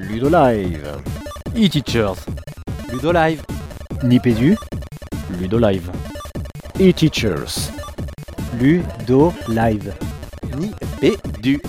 Ludolive. E-Teachers. Ludolive. Nipédu. Ludolive. E-Teachers. Ludolive. Nipédu.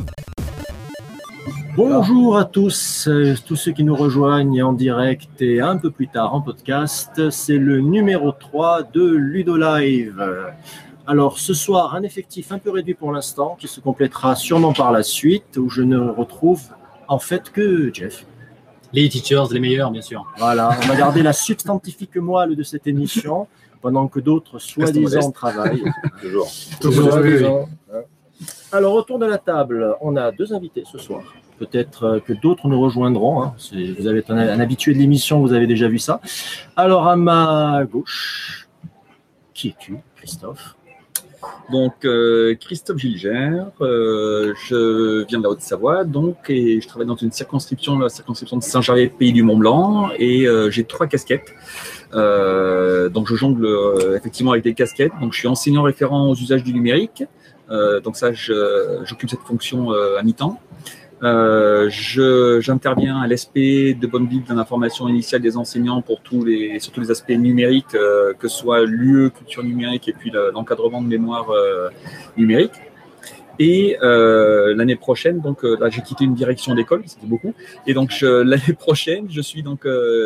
Bonjour à tous, tous ceux qui nous rejoignent en direct et un peu plus tard en podcast. C'est le numéro 3 de Ludolive. Alors ce soir, un effectif un peu réduit pour l'instant, qui se complétera sûrement par la suite, où je ne retrouve en fait que Jeff. Les teachers, les meilleurs, bien sûr. Voilà, on va garder la substantifique moelle de cette émission, pendant que d'autres soi-disant travaillent. Toujours. Alors autour de la table, on a deux invités ce soir. Peut-être que d'autres nous rejoindront. Hein. Vous avez un habitué de l'émission, vous avez déjà vu ça. Alors à ma gauche, qui es-tu, Christophe? Donc, Christophe Gilgère, je viens de la Haute-Savoie, donc, et je travaille dans une circonscription, la circonscription de Saint-Gervais, Pays du Mont-Blanc, et j'ai 3 casquettes. Donc, je jongle effectivement avec des casquettes. Donc, je suis enseignant référent aux usages du numérique. Donc, ça, j'occupe cette fonction à mi-temps. J'interviens à l'ESP de Bonneville dans l'information initiale des enseignants pour surtout les aspects numériques, que ce soit l'UE, culture numérique et puis l'encadrement de mémoire numérique. Et l'année prochaine, donc là j'ai quitté une direction d'école, c'était beaucoup. Et donc l'année prochaine, je suis donc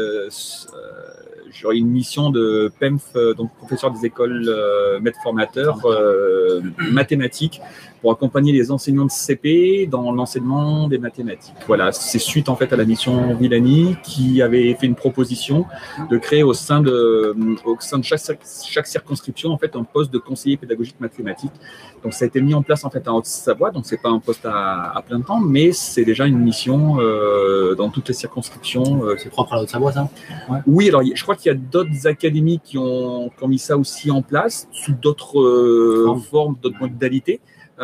j'aurai une mission de PEMF, donc professeur des écoles, maître formateur, mathématiques, pour accompagner les enseignants de CP dans l'enseignement des mathématiques. Voilà, c'est suite en fait à la mission Villani qui avait fait une proposition de créer au sein de chaque circonscription en fait un poste de conseiller pédagogique mathématique. Donc ça a été mis en place en fait en Haute-Savoie, donc c'est pas un poste à plein temps, mais c'est déjà une mission dans toutes les circonscriptions. C'est propre à la Haute-Savoie, ça? Ouais. Oui, alors je crois qu'il y a d'autres académies qui ont mis ça aussi en place sous d'autres formes, d'autres modalités.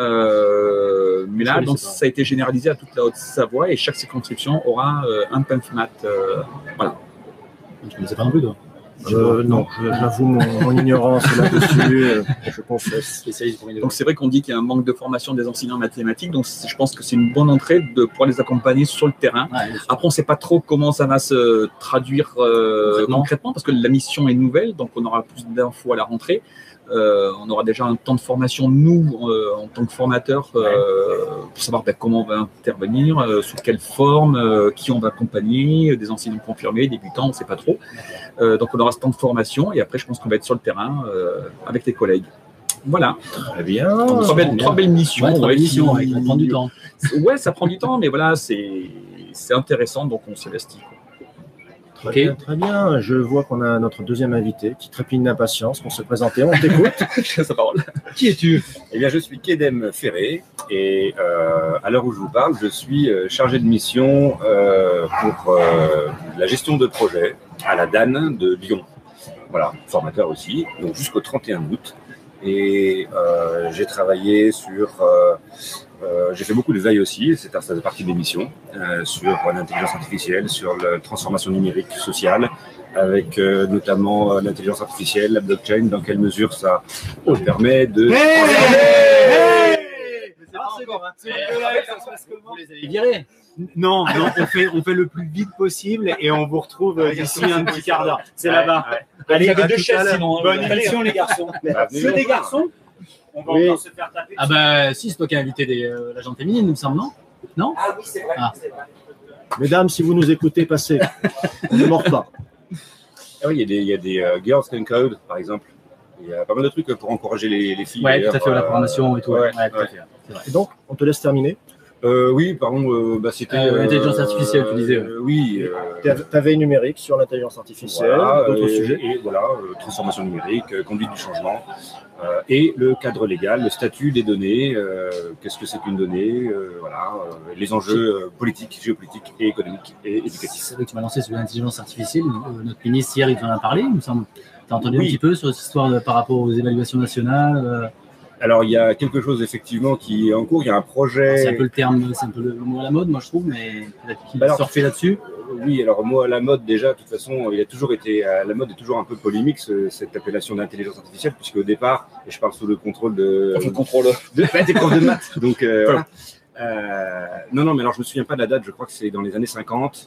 Mais là, donc, ça a été généralisé à toute la Haute-Savoie et chaque circonscription aura un PEMFMAT. Voilà. Tu ne sais pas non plus, toi? Non, j'avoue mon ignorance là-dessus, je confesse. Donc c'est vrai qu'on dit qu'il y a un manque de formation des enseignants mathématiques, donc je pense que c'est une bonne entrée de pouvoir les accompagner sur le terrain. Ouais, après, on ne sait pas trop comment ça va se traduire concrètement, parce que la mission est nouvelle, donc on aura plus d'infos à la rentrée. On aura déjà un temps de formation, nous, en tant que formateurs, pour savoir comment on va intervenir, sous quelle forme, qui on va accompagner, des enseignants confirmés, débutants, on ne sait pas trop. Donc on aura ce temps de formation et après je pense qu'on va être sur le terrain avec les collègues. Voilà. Très bien. Trois belles missions. Ouais, 3 belles missions, ça prend du temps. Ouais, ça prend du temps, mais voilà, c'est intéressant, donc on s'investit. Très bien. Je vois qu'on a notre deuxième invité qui trépigne d'impatience pour se présenter. On t'écoute. Sa parole. Qui es-tu? Eh bien, je suis Kedem Ferré et à l'heure où je vous parle, je suis chargé de mission pour la gestion de projet à la DAN de Lyon. Voilà, formateur aussi, donc jusqu'au 31 août. Et j'ai travaillé sur... j'ai fait beaucoup de veille aussi, ça faisait partie des missions, sur l'intelligence artificielle, sur la transformation numérique sociale, avec notamment l'intelligence artificielle, la blockchain, dans quelle mesure ça permet de... Vous les avez virés? Non, on fait le plus vite possible et on vous retrouve d'ici un petit quart d'heure. C'est là-bas. Allez, il y avait 2 chaises sinon. Bonne émission les garçons. Que des garçons? On va encore se faire taper. Ah bah si, c'est toi qui as invité la gente féminine, il me semble, non? Non? Ah oui, c'est vrai. Mesdames, si vous nous écoutez, passez. On ne mord pas. Ah oui, il y a des Girls Can Code, par exemple. Il y a pas mal de trucs pour encourager les filles. Oui, tout à fait, la formation et tout. Ouais, tout à fait. Et donc, on te laisse terminer. Oui, pardon, c'était... l'intelligence artificielle, tu disais. Oui. Ta veille numérique sur l'intelligence artificielle, voilà, d'autres sujets. Et voilà, transformation numérique, conduite du changement, et le cadre légal, le statut des données, qu'est-ce que c'est qu'une donnée, voilà, les enjeux politiques, géopolitiques et économiques et éducatifs. C'est vrai que tu m'as lancé sur l'intelligence artificielle. Notre ministre hier, il en a parlé, il me semble. Tu as entendu un petit peu sur cette histoire par rapport aux évaluations nationales Alors, il y a quelque chose effectivement qui est en cours. Il y a un projet. C'est un peu le terme, c'est un peu le mot à la mode, moi je trouve, mais peut-être qu'il a surfé là-dessus. Oui, alors le mot à la mode, déjà, de toute façon, il a toujours été à la mode est toujours un peu polémique, cette appellation d'intelligence artificielle, puisque au départ, et je parle sous le contrôle des profs de maths, donc voilà. Non, mais alors je me souviens pas de la date, je crois que c'est dans les années 50.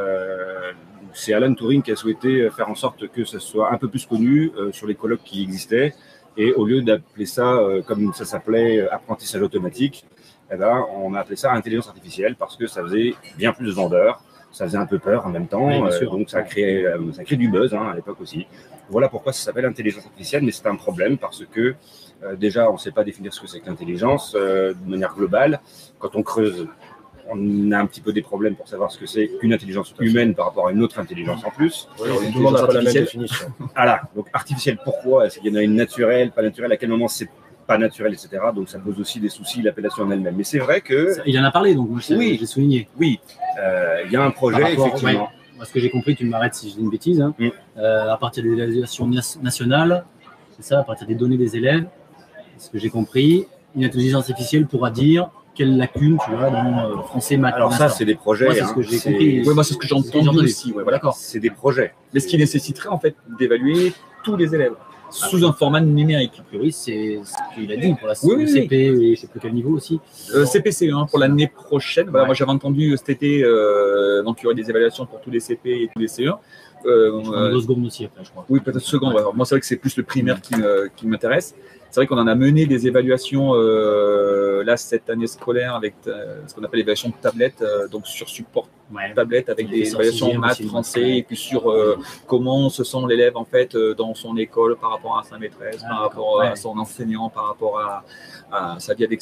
C'est Alan Turing qui a souhaité faire en sorte que ça soit un peu plus connu sur les colloques qui existaient. Et au lieu d'appeler ça, comme ça s'appelait, apprentissage automatique, eh ben, on a appelé ça intelligence artificielle parce que ça faisait bien plus vendeur, ça faisait un peu peur en même temps, donc ça crée du buzz à l'époque aussi. Voilà pourquoi ça s'appelle intelligence artificielle, mais c'est un problème parce que déjà, on ne sait pas définir ce que c'est que l'intelligence de manière globale. Quand on creuse, on a un petit peu des problèmes pour savoir ce que c'est qu'une intelligence humaine par rapport à une autre intelligence en plus. Oui, tout le monde n'a pas la même définition. Voilà, donc artificielle, pourquoi? Est-ce qu'il y en a une naturelle, pas naturelle, à quel moment c'est pas naturel, etc. Donc ça pose aussi des soucis, l'appellation en elle-même. Mais c'est vrai que... Il en a parlé, donc moi j'ai souligné. Oui, il y a un projet, effectivement. Moi, ce que j'ai compris, tu m'arrêtes si je dis une bêtise, hein, à partir des évaluations nationales, c'est ça, à partir des données des élèves, ce que j'ai compris, une intelligence artificielle pourra dire quelle lacune tu as dans français, maths. Alors ça, c'est des projets. Moi, c'est ce que j'ai compris. Oui, moi, c'est ce que j'ai entendu aussi. Ouais, voilà. C'est des projets. Mais ce qui nécessiterait, en fait, d'évaluer tous les élèves sous un format numérique. A priori, c'est ce qu'il a dit pour la CP et je ne sais plus quel niveau aussi. CPCE1 pour l'année prochaine. Voilà, moi, j'avais entendu cet été, donc il y aurait des évaluations pour tous les CP et tous les CE1. 2 secondes aussi, après, je crois. Oui, peut-être seconde. Ouais. Moi, c'est vrai que c'est plus le primaire qui m'intéresse. C'est vrai qu'on en a mené des évaluations là cette année scolaire avec ce qu'on appelle l'évaluation de tablette, donc sur support tablette avec des évaluations maths, français, et puis sur comment se sent l'élève en fait dans son école par rapport à sa maîtresse, par rapport à son enseignant, par rapport à sa vie avec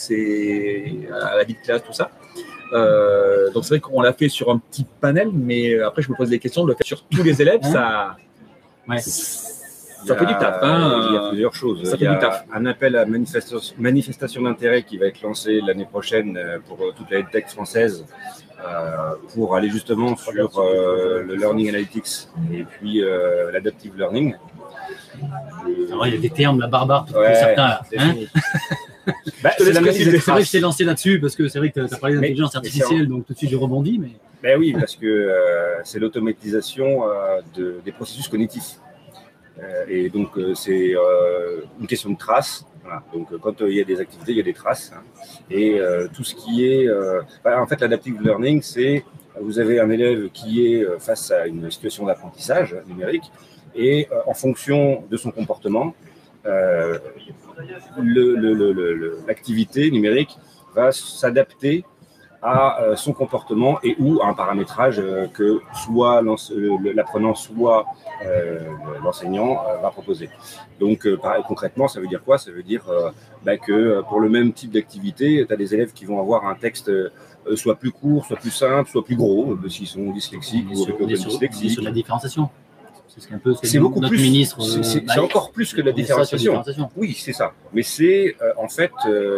à la vie de classe, tout ça. Donc c'est vrai qu'on l'a fait sur un petit panel, mais après je me pose des questions de le faire sur tous les élèves, ça fait du taf. Il y a plusieurs choses. Il y a un appel à manifestation d'intérêt qui va être lancé l'année prochaine pour toute la EdTech française pour aller justement sur le Learning Analytics et puis l'Adaptive Learning. Alors, il y a des termes, la barbare, pour certains. Là, hein c'est vrai que je t'ai lancé là-dessus parce que c'est vrai que tu as parlé d'intelligence artificielle, donc tout de suite je rebondis. Mais oui, parce que c'est l'automatisation des processus cognitifs. Et donc, c'est une question de traces. Voilà. Donc, quand il y a des activités, il y a des traces. Hein. Et tout ce qui est... en fait, l'adaptive learning, c'est... Vous avez un élève qui est face à une situation d'apprentissage numérique et en fonction de son comportement, l'activité numérique va s'adapter à son comportement et ou à un paramétrage que soit l'apprenant, soit l'enseignant va proposer. Donc, concrètement, ça veut dire quoi? Ça veut dire que pour le même type d'activité, tu as des élèves qui vont avoir un texte soit plus court, soit plus simple, soit plus gros, s'ils sont dyslexiques ou dyslexiques. Sur la différenciation. C'est beaucoup plus. Ministre, c'est encore plus que la différenciation. Oui, c'est ça. Mais c'est en fait,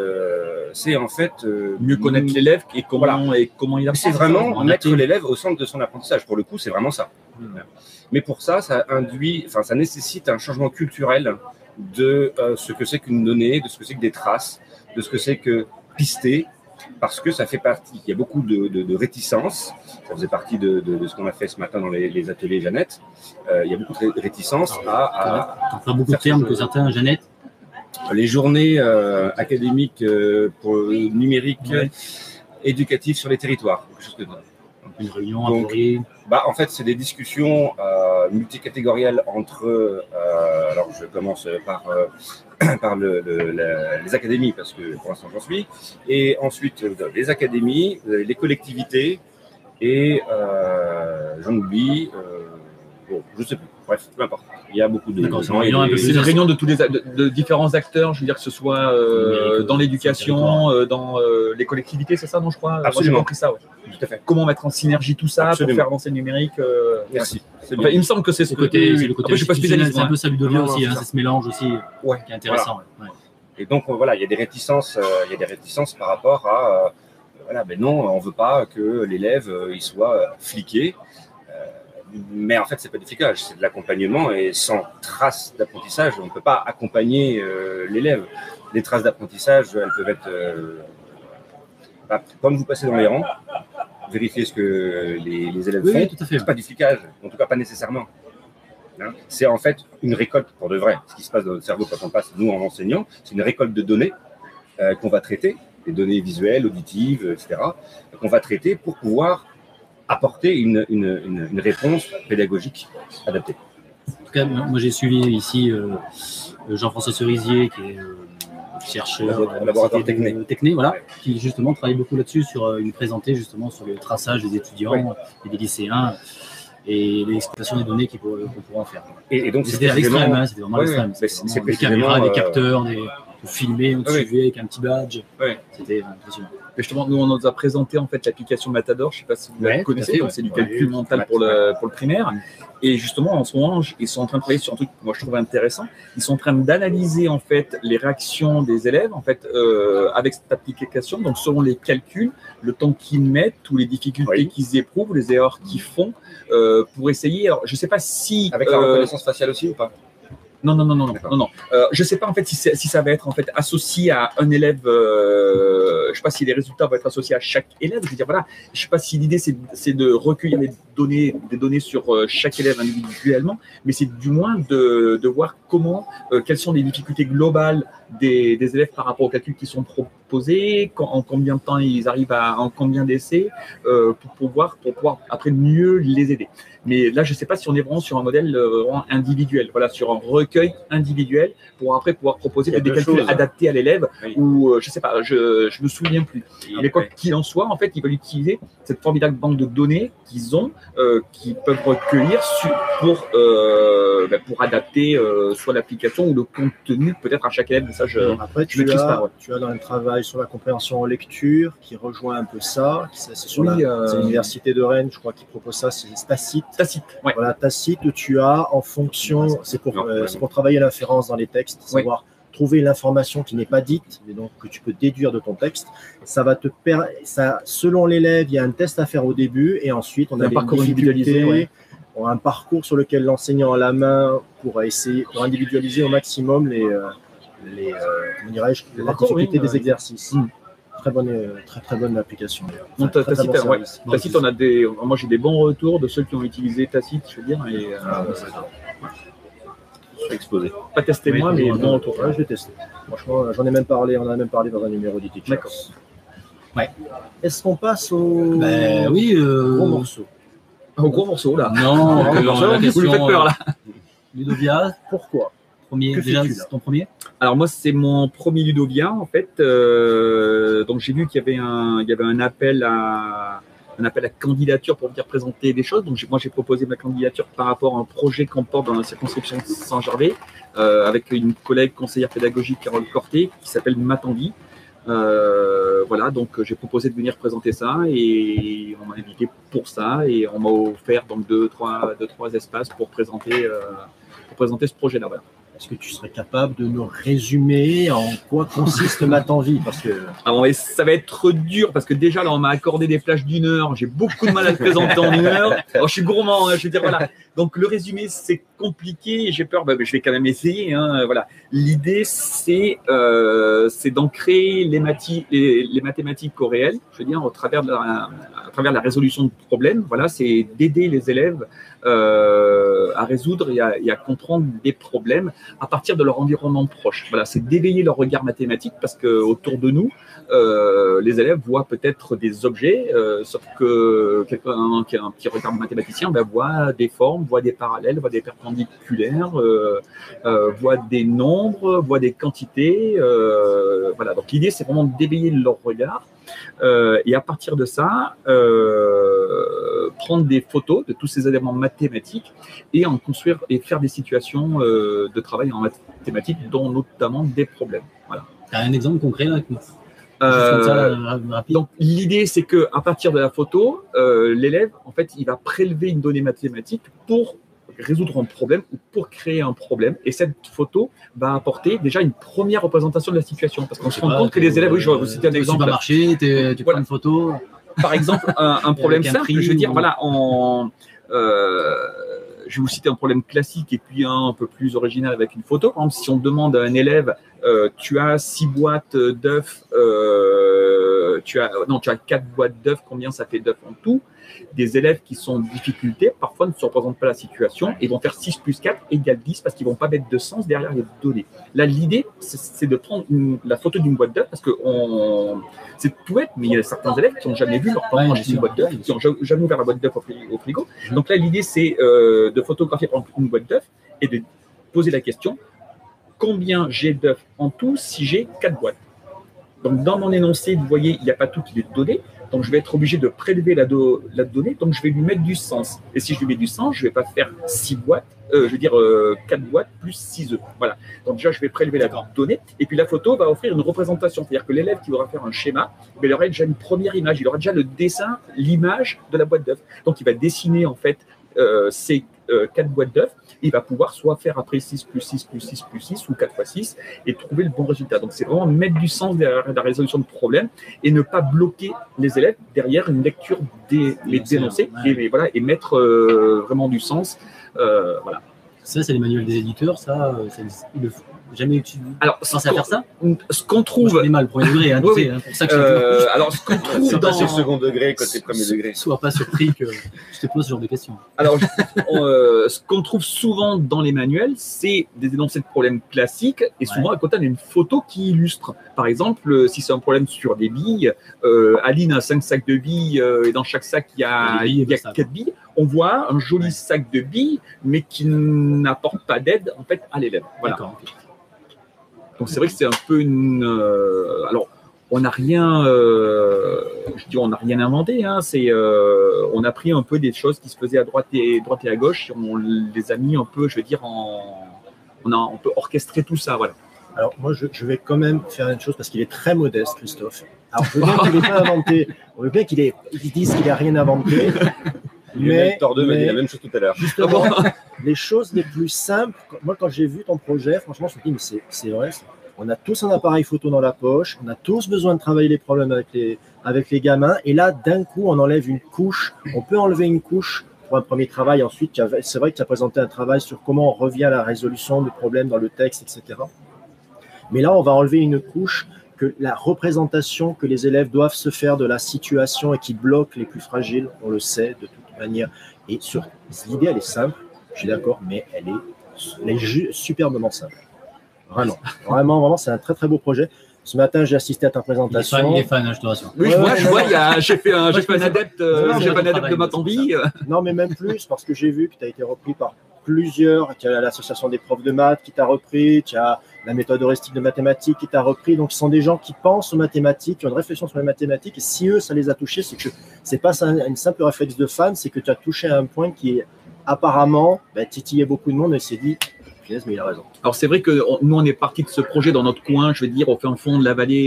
mieux connaître l'élève et comment il apprend. C'est vraiment mettre l'élève au centre de son apprentissage. Pour le coup, c'est vraiment ça. Mais pour ça, ça nécessite un changement culturel de ce que c'est qu'une donnée, de ce que c'est que des traces, de ce que c'est que pister. Parce que ça fait partie, il y a beaucoup de réticences, ça faisait partie de ce qu'on a fait ce matin dans les ateliers Jeannette, il y a beaucoup de réticences à pas beaucoup de termes que certains, Jeannette. Les journées académiques pour le numérique éducatif sur les territoires, quelque chose que une réunion à en fait, c'est des discussions multicatégorielles entre. Alors, je commence par les académies, parce que pour l'instant, j'en suis. Et ensuite, les académies, les collectivités, et j'en oublie. Je ne sais plus. Bref, peu importe. Il y a beaucoup de gens. C'est une réunion de différents acteurs, je veux dire que ce soit dans l'éducation, dans les collectivités, c'est ça, non, je crois. Absolument. Moi, j'ai compris ça, ouais. Tout à fait. Comment mettre en synergie tout ça pour faire avancer le numérique. Merci. Enfin, il me semble que c'est ce côté. Après, je suis pas spécialiste. C'est un peu ça Ludovia aussi, c'est ce mélange aussi qui est intéressant. Voilà. Et donc voilà, il y a des réticences, par rapport à non, on veut pas que l'élève il soit fliqué. Mais en fait, c'est pas du flicage, c'est de l'accompagnement et sans traces d'apprentissage, on ne peut pas accompagner l'élève. Les traces d'apprentissage, elles peuvent être quand vous passez dans les rangs, vérifiez ce que les élèves font. Tout à fait. C'est pas du flicage, en tout cas pas nécessairement. Hein, c'est en fait une récolte pour de vrai. Ce qui se passe dans notre cerveau quand on passe, nous en enseignant, c'est une récolte de données qu'on va traiter les données visuelles, auditives, etc., qu'on va traiter pour pouvoir apporter une réponse pédagogique adaptée. En tout cas, moi j'ai suivi ici Jean-François Cerisier, qui est chercheur laboratoire Techné, voilà, qui justement travaille beaucoup là-dessus, il nous présentait justement sur le traçage des étudiants et des lycéens et l'exploitation des données qu'on pourrait en faire. Et donc c'était à l'extrême, hein, c'était vraiment à l'extrême. C'est des caméras, des capteurs, pour filmer, on te suivait avec un petit badge. C'était impressionnant. Et justement, nous, on nous a présenté en fait l'application Matador. Je ne sais pas si vous la connaissez. C'est du calcul mental pour le primaire. Et justement, en ce moment, ils sont en train de travailler sur un truc que moi je trouve intéressant. Ils sont en train d'analyser en fait les réactions des élèves en fait avec cette application. Donc, selon les calculs, le temps qu'ils mettent, ou les difficultés qu'ils éprouvent, les erreurs qu'ils font, pour essayer. Alors, je ne sais pas si avec la reconnaissance faciale aussi ou pas? Non. Je ne sais pas en fait si ça va être en fait associé à un élève. Je ne sais pas si les résultats vont être associés à chaque élève. Je veux dire voilà. Je ne sais pas si l'idée c'est de recueillir des données sur chaque élève individuellement, mais c'est du moins de voir quelles sont les difficultés globales des élèves par rapport aux calculs qui sont proposés, en combien de temps ils arrivent en combien d'essais, pour pouvoir après mieux les aider. Mais là, je ne sais pas si on est vraiment sur un modèle individuel, voilà, sur un recueil individuel pour après pouvoir proposer des calculs adaptés à l'élève, ou je ne sais pas, je me souviens plus. Mais quoi qu'il en soit, en fait, ils veulent utiliser cette formidable banque de données qu'ils ont, qu'ils peuvent recueillir pour adapter soit l'application ou le contenu peut-être à chaque élève. Mais ça, après, tu as dans le travail sur la compréhension en lecture qui rejoint un peu ça. C'est sur l'université de Rennes, je crois, qui propose ça. C'est Tacite. Ouais. Voilà, Tacite, tu as en fonction, c'est pour travailler l'inférence dans les textes, savoir trouver l'information qui n'est pas dite, mais donc que tu peux déduire de ton texte. Ça va selon l'élève, il y a un test à faire au début, et ensuite on a des parcours individualisé. On a un parcours sur lequel l'enseignant a la main pour individualiser au maximum les difficultés des exercices. Très bonne application. Tacite, moi j'ai des bons retours de ceux qui ont utilisé Tacite, je veux dire. Je suis exposé. Pas testé moi, mais bon retour. Je l'ai testé. Franchement, on en a même parlé dans un numéro d'E-Teachers. D'accord. Ouais. Est-ce qu'on passe au gros morceau? Au gros morceau là. Non, vous lui faites peur là. Ludovia, pourquoi? C'est ton premier? Alors moi c'est mon premier Ludovia en fait. Donc j'ai vu qu'il y avait un appel à candidature pour venir présenter des choses. Donc moi j'ai proposé ma candidature par rapport à un projet qu'on porte dans la circonscription Saint-Gervais avec une collègue conseillère pédagogique Carole Corté qui s'appelle Matanvi. Voilà, donc j'ai proposé de venir présenter ça et on m'a invité pour ça et on m'a offert donc deux, trois espaces pour présenter ce projet-là. Voilà. Est-ce que tu serais capable de nous résumer en quoi consiste Matanvi? Alors, ça va être dur parce que déjà là on m'a accordé des plages d'1 heure. J'ai beaucoup de mal à le présenter en 1 heure. Alors, je suis gourmand, hein, je veux dire voilà. Donc le résumé c'est compliqué. J'ai peur, je vais quand même essayer. Hein, voilà. L'idée c'est d'ancrer les mathématiques au réel. Je veux dire à travers la résolution de problèmes. Voilà, c'est d'aider les élèves à résoudre et à comprendre des problèmes à partir de leur environnement proche. Voilà, c'est d'éveiller leur regard mathématique parce que autour de nous, les élèves voient peut-être des objets, sauf que quelqu'un qui a un petit regard mathématicien voit des formes, voit des parallèles, voit des perpendiculaires, voit des nombres, voit des quantités. Voilà, donc l'idée c'est vraiment d'éveiller leur regard. Et à partir de ça, prendre des photos de tous ces éléments mathématiques et en construire et faire des situations de travail en mathématiques, dont notamment des problèmes. Voilà. Tu as un exemple concret là donc l'idée c'est que à partir de la photo, l'élève en fait il va prélever une donnée mathématique pour résoudre un problème ou pour créer un problème. Et cette photo va apporter déjà une première représentation de la situation. Parce qu'on se rend compte que les élèves, oui, je vais vous citer un exemple. Tu prends une photo. Par exemple, un problème simple, je veux dire, voilà, je vais vous citer un problème classique et puis un peu plus original avec une photo. Par exemple, si on demande à un élève tu as 6 boîtes d'œufs, tu as 4 boîtes d'œufs, combien ça fait d'œufs en tout? Des élèves qui sont en difficulté, parfois ne se représentent pas la situation et vont faire 6 plus 4 égale 10 parce qu'ils ne vont pas mettre de sens derrière les données. Là, l'idée, c'est de prendre la photo d'une boîte d'œufs parce que c'est tout bête, mais il y a certains élèves qui n'ont jamais vu leur parent manger une boîte d'œufs, qui n'ont jamais ouvert la boîte d'œufs au frigo. Donc là, l'idée, c'est de photographier par exemple une boîte d'œufs et de poser la question, combien j'ai d'œufs en tout si j'ai 4 boîtes? Donc, dans mon énoncé, vous voyez, il n'y a pas tout qui est donné. Donc, je vais être obligé de prélever la donnée. Donc, je vais lui mettre du sens. Et si je lui mets du sens, je ne vais pas faire 6 boîtes, 4 boîtes plus 6 œufs. Voilà. Donc, déjà, je vais prélever la donnée. Et puis, la photo va offrir une représentation. C'est-à-dire que l'élève qui aura faire un schéma, il aura déjà une première image. Il aura déjà le dessin, l'image de la boîte d'œufs. Donc, il va dessiner, en fait, ces 4 boîtes d'œufs. Il va pouvoir soit faire après 6 plus 6 plus 6 plus 6 ou 4 fois 6 et trouver le bon résultat. Donc, c'est vraiment mettre du sens derrière la résolution de problèmes et ne pas bloquer les élèves derrière une lecture des énoncés et mettre vraiment du sens. Voilà. Ça, c'est les manuels des éditeurs, il ne faut jamais utiliser. Alors, penser à faire ça. Ce qu'on trouve. Moi, mal, premier degré, hein, oui, pour ça que alors, ce qu'on trouve dans le second degré, côté premier degré. Sois pas surpris que je te pose ce genre de questions. Alors, ce qu'on trouve souvent dans les manuels, c'est des énoncés de problèmes classiques et souvent à côté, on a une photo qui illustre. Par exemple, si c'est un problème sur des billes, Aline a 5 sacs de billes et dans chaque sac, il y a 4 billes. On voit un joli sac de billes, mais qui n'apporte pas d'aide en fait à l'élève. Voilà. Donc c'est vrai que c'est un peu une. Alors on n'a rien, on n'a rien inventé. Hein, on a pris un peu des choses qui se faisaient à droite et à gauche. Et on les a mis un peu, on a un peu orchestré tout ça. Voilà. Alors moi je vais quand même faire une chose parce qu'il est très modeste, Christophe. Alors je veux bien qu'il n'ait pas inventé. On veut bien qu'ils disent qu'il n'a rien inventé. Mais la même chose tout à l'heure. Justement, les choses les plus simples, moi quand j'ai vu ton projet, franchement, je me dis, mais c'est vrai, on a tous un appareil photo dans la poche, on a tous besoin de travailler les problèmes avec les gamins, et là, d'un coup, on enlève une couche, on peut enlever une couche pour un premier travail, ensuite, c'est vrai que tu as présenté un travail sur comment on revient à la résolution de problèmes dans le texte, etc. Mais là, on va enlever une couche que la représentation que les élèves doivent se faire de la situation et qui bloque les plus fragiles, on le sait de toute manière. Et l'idée, elle est simple, je suis d'accord, mais elle est superbement simple. Vraiment, c'est un très très beau projet. Ce matin, j'ai assisté à ta présentation. Il est fan, je te rassure. Oui, je vois, j'ai fait un adepte de Matambi. Non, mais même plus, parce que j'ai vu que tu as été repris par plusieurs, tu as l'association des profs de maths qui t'a repris, tu as la méthode heuristique de mathématiques qui t'a repris, donc ce sont des gens qui pensent aux mathématiques, qui ont une réflexion sur les mathématiques, et si eux, ça les a touchés, c'est que c'est pas une simple réflexe de fan, c'est que tu as touché à un point qui est apparemment titillé beaucoup de monde et s'est dit, mais il a raison. Alors c'est vrai que nous on est parti de ce projet dans notre coin, je veux dire au fin fond de la vallée,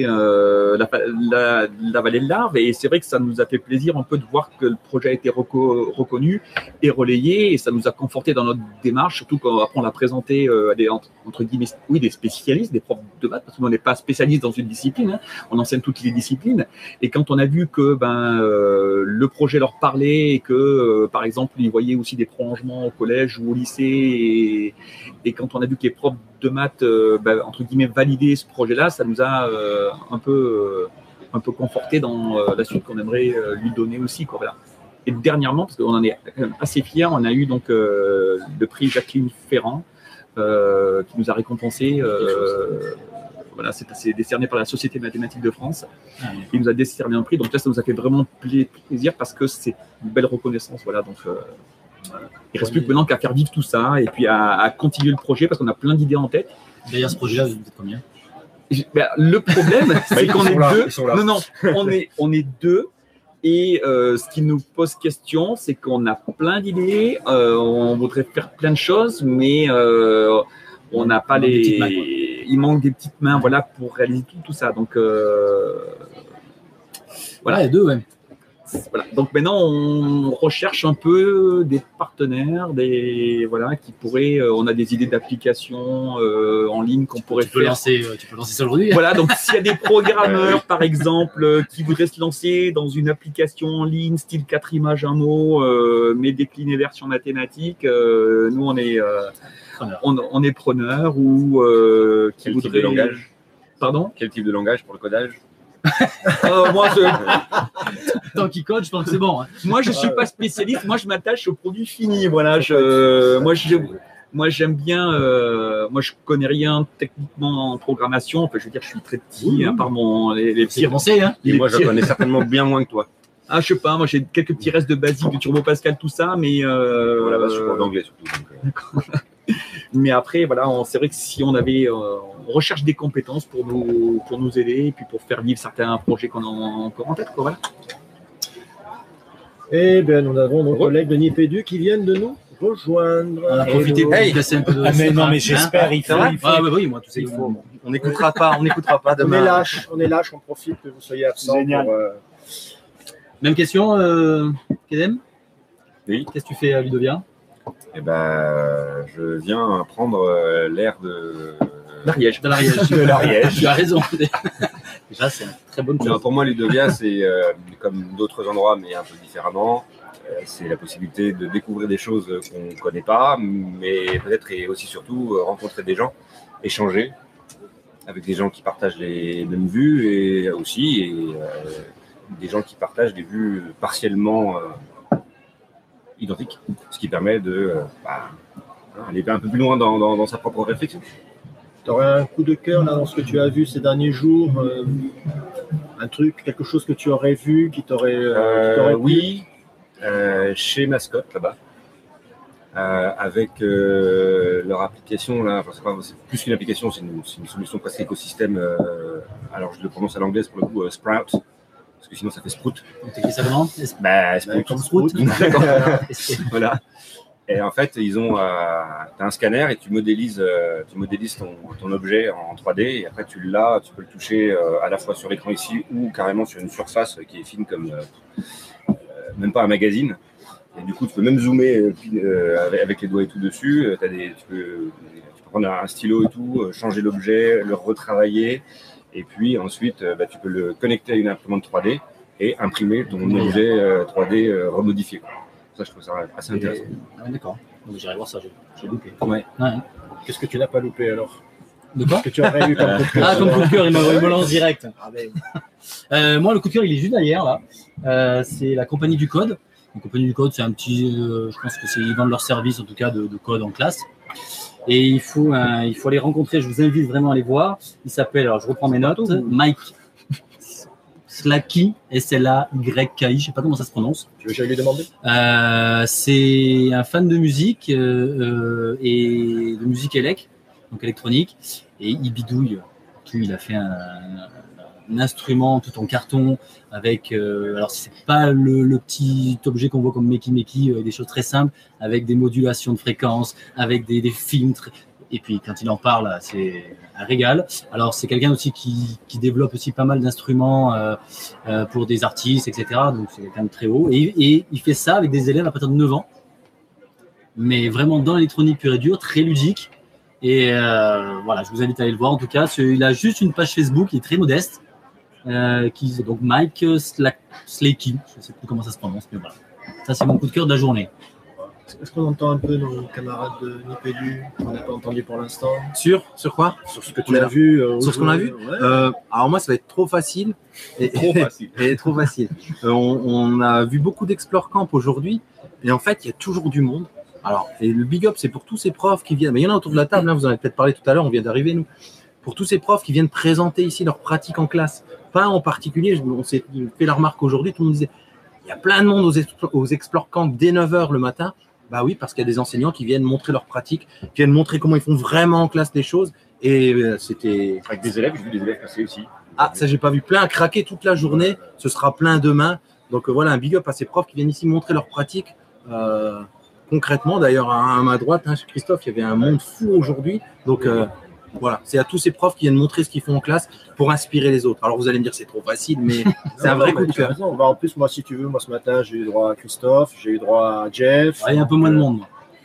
la vallée de l'Arve, et c'est vrai que ça nous a fait plaisir un peu de voir que le projet a été reconnu et relayé, et ça nous a conforté dans notre démarche, surtout quand après on l'a présenté à des entre guillemets, des spécialistes, des profs de maths, parce que nous on n'est pas spécialiste dans une discipline, hein, on enseigne toutes les disciplines, et quand on a vu que le projet leur parlait et que par exemple ils voyaient aussi des prolongements au collège ou au lycée, et quand on a vu que les profs de maths, entre guillemets, validaient ce projet-là, ça nous a un peu conforté dans la suite qu'on aimerait lui donner aussi. Quoi, voilà. Et dernièrement, parce qu'on en est assez fiers, on a eu donc le prix Jacqueline Ferrand qui nous a récompensé. Voilà, c'est décerné par la Société mathématique de France. Il nous a décerné un prix. Donc là, ça nous a fait vraiment plaisir parce que c'est une belle reconnaissance. Voilà, donc il ne reste plus que maintenant qu'à faire vivre tout ça et puis à continuer le projet parce qu'on a plein d'idées en tête. D'ailleurs, ce projet-là, vous êtes combien? Le problème, c'est qu'on est deux. Non, on est deux. Et ce qui nous pose question, c'est qu'on a plein d'idées, on voudrait faire plein de choses, mais on n'a pas il manque des petites mains, voilà, pour réaliser tout ça. Donc voilà. Il y a deux, ouais. Voilà. Donc maintenant, on recherche un peu des partenaires, qui pourraient. On a des idées d'applications en ligne qu'on pourrait faire. Tu peux lancer ça aujourd'hui. Voilà. Donc s'il y a des programmeurs, par exemple, qui voudraient se lancer dans une application en ligne, style 4 images, un mot, mais décliné version mathématique, nous on est on est preneur ou qui Quel voudrait... type de langage? Pardon? Quel type de langage pour le codage? Moi, Tant qu'il code, je pense que c'est bon. Hein. moi, je suis pas spécialiste. Moi, je m'attache au produit fini. Voilà. Moi, j'aime bien. Moi, je connais rien techniquement en programmation. Enfin, je veux dire, je suis très petit, à part les C'est petits. avancé, hein. Et moi, je connais certainement bien moins que toi. Ah, je sais pas. Moi, j'ai quelques petits restes de basique, de Turbo Pascal, tout ça, mais. Voilà, je suis prof d'anglais surtout. Mais après, voilà, c'est vrai que si on avait, on recherche des compétences pour nous aider et puis pour faire vivre certains projets qu'on a encore en tête, quoi. Voilà. Eh bien, nous avons nos collègues de Nipédu qui viennent de nous rejoindre. On a profité pour Hello. casser un peu de. mais non, mais Hein. j'espère, il faut. Ah, bah oui, moi, tout ça, Il faut. On n'écoutera pas On demain. est lâche, on profite que vous soyez absents. Génial. Même question, Kedem? Oui. Qu'est-ce que tu fais, Ludovia? Eh ben, je viens prendre l'air de L'Ariège. Dans l'Ariège. De l'Ariège. Tu as raison. Déjà, c'est une très bonne Non, chose. pour moi, Ludovia, c'est comme d'autres endroits, mais un peu différemment. C'est la possibilité de découvrir des choses qu'on ne connaît pas, mais peut-être et aussi surtout rencontrer des gens, échanger avec des gens qui partagent les mêmes vues et aussi des gens qui partagent des vues partiellement identiques, ce qui permet de aller un peu plus loin dans sa propre réflexion. Tu aurais un coup de cœur là, dans ce que tu as vu ces derniers jours, un truc, quelque chose que tu aurais vu qui t'aurait plu? Oui, chez Mascotte là-bas, avec leur application là, enfin, c'est plus qu'une application, c'est une solution presque écosystème. Alors je le prononce à l'anglaise pour le coup, Sprout, parce que sinon ça fait Sprout. T'écris ça comment? Sprout. Comme Sprout. Voilà. Et en fait, ils ont t'as un scanner et tu modélises ton objet en 3D et après tu peux le toucher à la fois sur l'écran ici ou carrément sur une surface qui est fine comme même pas un magazine. Et du coup, tu peux même zoomer avec les doigts et tout dessus. Tu peux prendre un stylo et tout, changer l'objet, le retravailler et puis ensuite tu peux le connecter à une imprimante 3D et imprimer ton objet 3D remodifié. Ça, je trouve ça assez intéressant. Ah, d'accord. Donc, j'irai voir ça, j'ai loupé. Ouais. Qu'est-ce que tu n'as pas loupé alors? De quoi? Que tu aurais eu comme coup de cœur? Ah, comme coup de cœur, il me lance direct. Moi, le coup de cœur, il est juste derrière, là. C'est la Compagnie du Code. La Compagnie du Code, c'est un petit. Je pense que ils vendent leur service, en tout cas, de code en classe. Et il faut les rencontrer. Je vous invite vraiment à les voir. Il s'appelle, alors je reprends mes notes, Mike Slacky, S-L-A-Y-K-I, je ne sais pas comment ça se prononce. Tu veux que j'aille lui demander? C'est un fan de musique et de musique donc électronique, et il bidouille tout. Il a fait un instrument tout en carton avec, alors c'est pas le petit objet qu'on voit comme Makey, des choses très simples, avec des modulations de fréquences, avec des filtres. Et puis quand il en parle, c'est un régal. Alors c'est quelqu'un aussi qui développe aussi pas mal d'instruments pour des artistes, etc. Donc c'est quelqu'un de très haut. Et il fait ça avec des élèves à partir de 9 ans. Mais vraiment dans l'électronique pure et dure, très ludique. Et voilà, je vous invite à aller le voir. En tout cas, il a juste une page Facebook, il est très modeste. Donc Mike Slacky, je ne sais plus comment ça se prononce, mais voilà. Ça c'est mon coup de cœur de la journée. Est-ce qu'on entend un peu nos camarades de Nipédu qu'on n'a pas entendu pour l'instant? Sur quoi? Sur ce que tu as vu Sur ce qu'on a vu? Ouais. Alors moi, ça va être trop facile. Et trop facile. On a vu beaucoup d'Explore Camp aujourd'hui. Et en fait, il y a toujours du monde. Alors, et le big up, c'est pour tous ces profs qui viennent. Mais il y en a autour de la table, hein, vous en avez peut-être parlé tout à l'heure, on vient d'arriver, nous. Pour tous ces profs qui viennent présenter ici leur pratique en classe. Pas en particulier, on s'est fait la remarque aujourd'hui, tout le monde disait, il y a plein de monde aux Explore Camp dès 9h le matin. Bah oui, parce qu'il y a des enseignants qui viennent montrer leur pratique, qui viennent montrer comment ils font vraiment en classe les choses. Et c'était... Avec des élèves, j'ai vu des élèves passer aussi. Ah, ça, j'ai pas vu. Plein à craquer toute la journée. Ce sera plein demain. Donc voilà, un big up à ces profs qui viennent ici montrer leur pratique. Concrètement, d'ailleurs, à ma droite, hein, chez Christophe, il y avait un monde fou aujourd'hui. Donc voilà, c'est à tous ces profs qui viennent montrer ce qu'ils font en classe pour inspirer les autres. Alors vous allez me dire c'est trop facile, mais c'est un vrai coup de cœur. En plus, moi, si tu veux, moi ce matin, j'ai eu droit à Christophe, j'ai eu droit à Jeff. Il y a un peu moins de monde.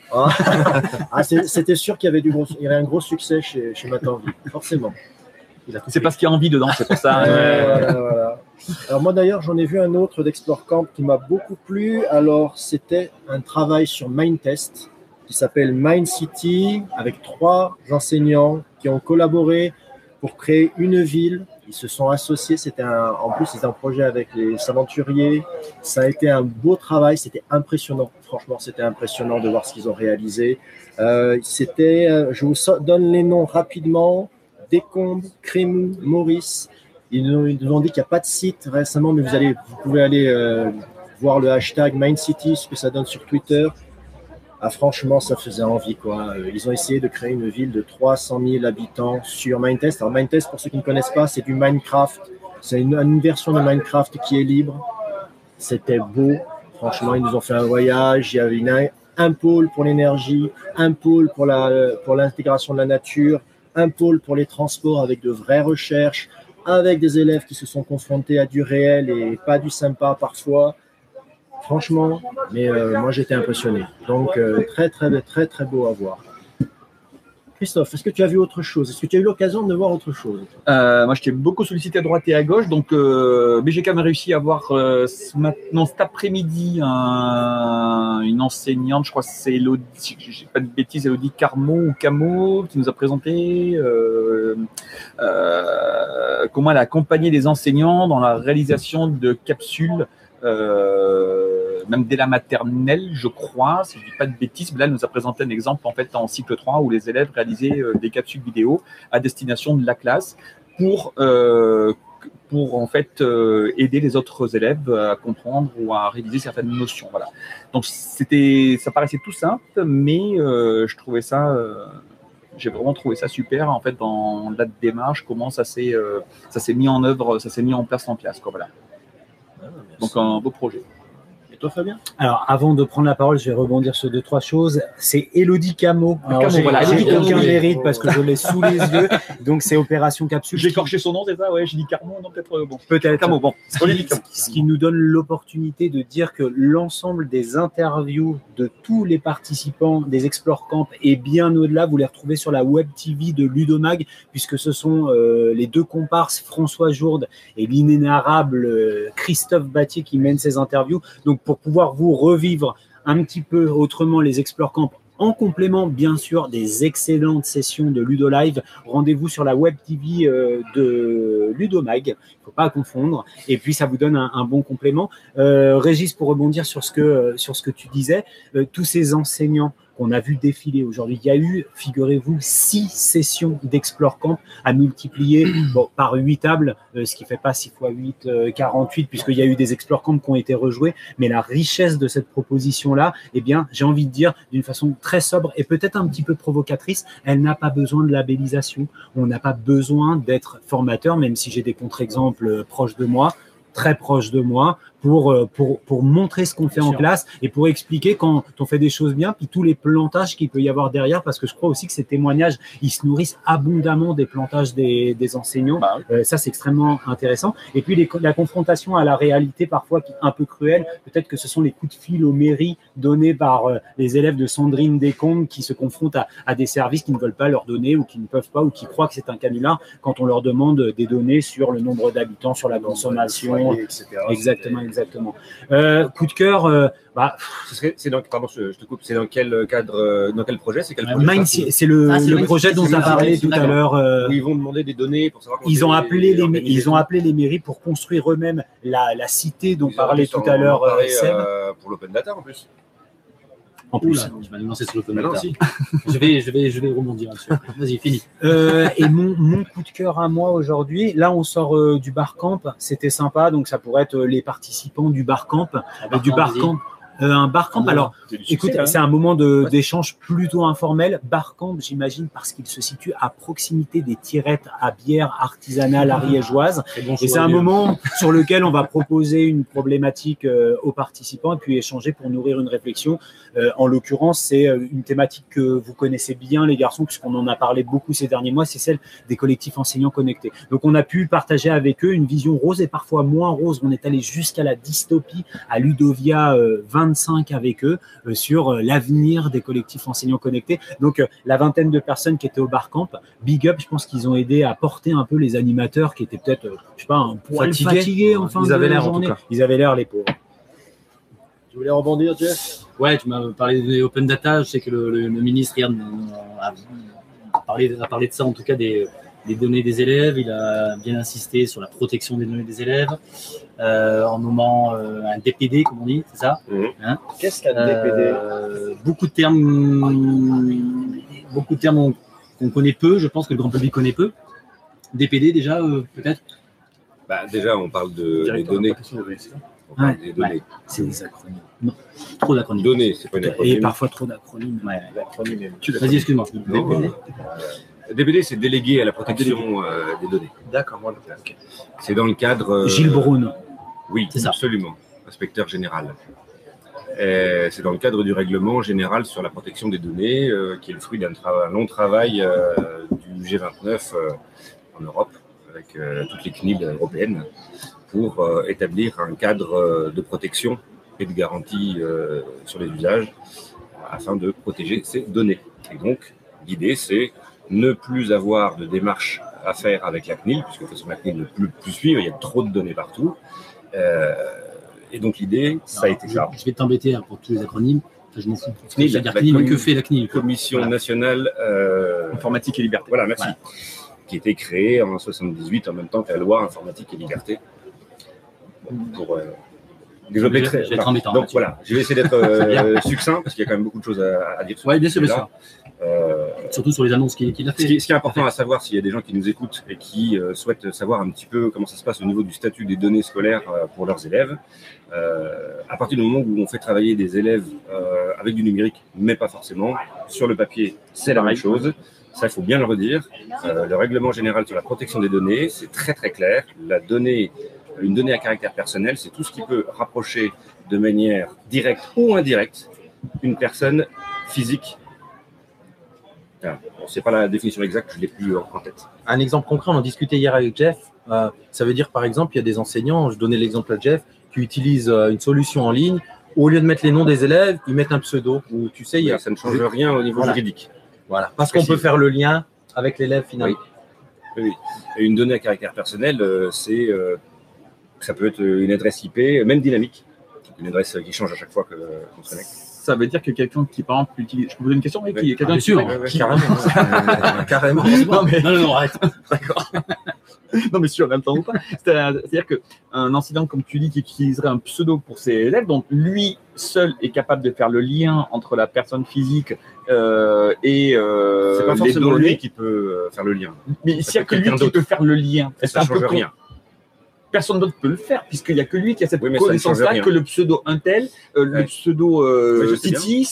C'était sûr qu'il y avait il y avait un gros succès chez Matanville, forcément. C'est parce qu'il y a envie dedans, c'est pour ça. Voilà. Alors moi d'ailleurs, j'en ai vu un autre d'Explore Camp qui m'a beaucoup plu. Alors c'était un travail sur Mindtest. qui s'appelle Mind City, avec 3 enseignants qui ont collaboré pour créer une ville. Ils se sont associés, en plus c'était un projet avec les aventuriers. Ça a été un beau travail, c'était impressionnant. Franchement, c'était impressionnant de voir ce qu'ils ont réalisé. Je vous donne les noms rapidement. Descombes, Crémou, Maurice. Ils nous ont dit qu'il n'y a pas de site récemment, mais vous pouvez aller voir le hashtag MindCity, ce que ça donne sur Twitter. Ah, franchement, ça faisait envie, quoi. Ils ont essayé de créer une ville de 300 000 habitants sur Mindtest. Alors, Mindtest, pour ceux qui ne connaissent pas, c'est du Minecraft. C'est une version de Minecraft qui est libre. C'était beau. Franchement, ils nous ont fait un voyage. Il y avait un pôle pour l'énergie, un pôle pour l'intégration de la nature, un pôle pour les transports avec de vraies recherches, avec des élèves qui se sont confrontés à du réel et pas du sympa parfois. Franchement, mais moi j'étais impressionné. Donc très beau à voir. Christophe, est-ce que tu as vu autre chose? Est-ce que tu as eu l'occasion de voir autre chose? Moi, je t'ai beaucoup sollicité à droite et à gauche. Donc, BGK m'a réussi à avoir cet après-midi une enseignante, je crois que c'est Elodie, si je ne pas de bêtises, Elodie Carmo ou Camo, qui nous a présenté comment elle a accompagné les enseignants dans la réalisation de capsules. Même dès la maternelle, je crois, si je ne dis pas de bêtises, mais là, elle nous a présenté un exemple en fait en cycle 3 où les élèves réalisaient des capsules vidéo à destination de la classe pour en fait aider les autres élèves à comprendre ou à réaliser certaines notions. Voilà. Donc ça paraissait tout simple, mais je trouvais ça. J'ai vraiment trouvé ça super en fait dans la démarche, comment ça s'est mis en œuvre, ça s'est mis en place en classe. Quoi, voilà. Donc un beau projet. Et toi, Fabien? Alors, avant de prendre la parole, je vais rebondir sur 2-3 choses. C'est Elodie Camo. Alors, j'ai aucun mérite parce que je l'ai sous les yeux. Donc, c'est Opération Capsule. J'ai écorché son nom, c'est ça? Ouais, j'ai dit Carmo, non, peut-être. Bon. Peut-être. Camo, bon. Ce qui nous donne l'opportunité de dire que l'ensemble des interviews de tous les participants des Explore Camp et bien au-delà, vous les retrouvez sur la web TV de Ludomag, puisque ce sont les 2 comparses, François Jourde et l'inénarrable Christophe Battier, qui mènent ces interviews. Donc, pour pouvoir vous revivre un petit peu autrement les Explore Camp, en complément, bien sûr, des excellentes sessions de Ludo Live, rendez-vous sur la web TV de Ludomag. Il ne faut pas confondre. Et puis, ça vous donne un bon complément. Régis, pour rebondir sur ce que tu disais, tous ces enseignants qu'on a vu défiler aujourd'hui, il y a eu, figurez-vous, 6 sessions d'Explore Camp à multiplier par 8 tables, ce qui ne fait pas 6 x 8, 48, puisqu'il y a eu des Explore Camp qui ont été rejoués. Mais la richesse de cette proposition-là, eh bien, j'ai envie de dire, d'une façon très sobre et peut-être un petit peu provocatrice, elle n'a pas besoin de labellisation. On n'a pas besoin d'être formateur, même si j'ai des contre-exemples proches de moi, très proches de moi, pour montrer ce qu'on fait en classe et pour expliquer quand on fait des choses bien, puis tous les plantages qu'il peut y avoir derrière, parce que je crois aussi que ces témoignages, ils se nourrissent abondamment des plantages des enseignants. Ça, c'est extrêmement intéressant. Et puis, la confrontation à la réalité, parfois, qui est un peu cruelle, peut-être que ce sont les coups de fil aux mairies donnés par les élèves de Sandrine Descombes qui se confrontent à des services qui ne veulent pas leur donner ou qui ne peuvent pas ou qui croient que c'est un canular quand on leur demande des données sur le nombre d'habitants, sur la consommation, etc. Exactement. Coup de cœur, c'est dans, pardon, je te coupe, c'est dans quel cadre, dans quel projet, c'est c'est le projet dont tu as parlé tout à l'heure. Où ils vont demander des données pour savoir. Ils ont appelé les mairies pour construire eux-mêmes la cité dont parlait tout à l'heure Seb. Pour l'open data en plus. En plus, je vais me lancer sur l'open data. Je vais rebondir là-dessus. Vas-y, fini. Et mon coup de cœur à moi aujourd'hui, là on sort du barcamp, c'était sympa, donc ça pourrait être les participants du barcamp, un barcamp. Alors, écoute, c'est un moment d'échange plutôt informel. Barcamp, j'imagine, parce qu'il se situe à proximité des tirettes à bière artisanale ariégeoise. Et c'est un moment sur lequel on va proposer une problématique aux participants et puis échanger pour nourrir une réflexion. En l'occurrence, c'est une thématique que vous connaissez bien, les garçons, puisqu'on en a parlé beaucoup ces derniers mois, c'est celle des collectifs enseignants connectés. Donc, on a pu partager avec eux une vision rose et parfois moins rose. On est allé jusqu'à la dystopie à Ludovia 25 avec eux sur l'avenir des collectifs enseignants connectés. Donc, la vingtaine de personnes qui étaient au barcamp, big up, je pense qu'ils ont aidé à porter un peu les animateurs qui étaient peut-être, je sais pas, un poil fatigués en fin de journée. Ils avaient l'air, les pauvres. Tu voulais rebondir, Jeff? Ouais, tu m'as parlé des open data. Je sais que le ministre hier a parlé de ça, en tout cas des données des élèves. Il a bien insisté sur la protection des données des élèves en nommant un DPD, comme on dit, c'est ça? Hein? Qu'est-ce qu'un DPD? Beaucoup de termes qu'on connaît peu. Je pense que le grand public connaît peu. DPD, déjà, peut-être? Déjà, on parle des données. On parle des données. Ouais. C'est des acronymes. Non, trop d'acronymes. Données, c'est pas une acronyme. Et parfois trop d'acronymes. Ouais. Vas-y, excuse-moi. DPD, c'est délégué à la protection des données. D'accord, voilà. Okay. C'est dans le cadre. Gilles Braun. Oui, c'est absolument. Inspecteur général. C'est dans le cadre du règlement général sur la protection des données, qui est le fruit d'un long travail du G29 en Europe, avec toutes les CNIL européennes, pour établir un cadre de protection et de garantie sur les usages afin de protéger ces données. Et donc, l'idée, c'est ne plus avoir de démarche à faire avec la CNIL, puisque de toute façon, la CNIL ne peut plus suivre, il y a trop de données partout. Et donc, l'idée, ça a été ça. Je vais t'embêter pour tous les acronymes. Enfin, je m'en fous. CNIL, que fait la CNIL? Commission nationale informatique et liberté. Voilà, merci. Voilà. Qui a été créée en 1978 en même temps que la loi informatique et liberté. Pour développer très. Donc voilà, je vais essayer d'être succinct parce qu'il y a quand même beaucoup de choses à dire. Oui, bien sûr, bien sûr. Surtout sur les annonces qu'il a fait. Ce qui est important à savoir, s'il y a des gens qui nous écoutent et qui souhaitent savoir un petit peu comment ça se passe au niveau du statut des données scolaires pour leurs élèves, à partir du moment où on fait travailler des élèves avec du numérique, mais pas forcément, sur le papier, c'est la même chose. Ça, il faut bien le redire. Le règlement général sur la protection des données, c'est très très clair. Une donnée à caractère personnel, c'est tout ce qui peut rapprocher de manière directe ou indirecte une personne physique. Ce n'est pas la définition exacte, je ne l'ai plus en tête. Un exemple concret, on en discutait hier avec Jeff. Ça veut dire, par exemple, il y a des enseignants, je donnais l'exemple à Jeff, qui utilisent une solution en ligne. Au lieu de mettre les noms des élèves, ils mettent un pseudo. Où, tu sais, ça ne change rien au niveau juridique. Voilà, parce qu'on peut faire le lien avec l'élève finalement. Oui. Et une donnée à caractère personnel, ça peut être une adresse IP, même dynamique, une adresse qui change à chaque fois qu'on se connecte. Ça veut dire que quelqu'un qui, par exemple, utilise. Je peux vous poser une question, mais qui est quelqu'un qui. Carrément. Carrément. Non, arrête. D'accord. Non, mais sûr, en même temps ou pas. C'est-à-dire qu'un enseignant, comme tu dis, qui utiliserait un pseudo pour ses élèves, donc lui seul est capable de faire le lien entre la personne physique et c'est pas forcément lui qui peut faire le lien. Mais s'il n'y a que lui qui peut faire le lien, ça ne change rien. Personne d'autre peut le faire, puisqu'il n'y a que lui qui a cette connaissance-là, que le pseudo Intel, le pseudo Titi,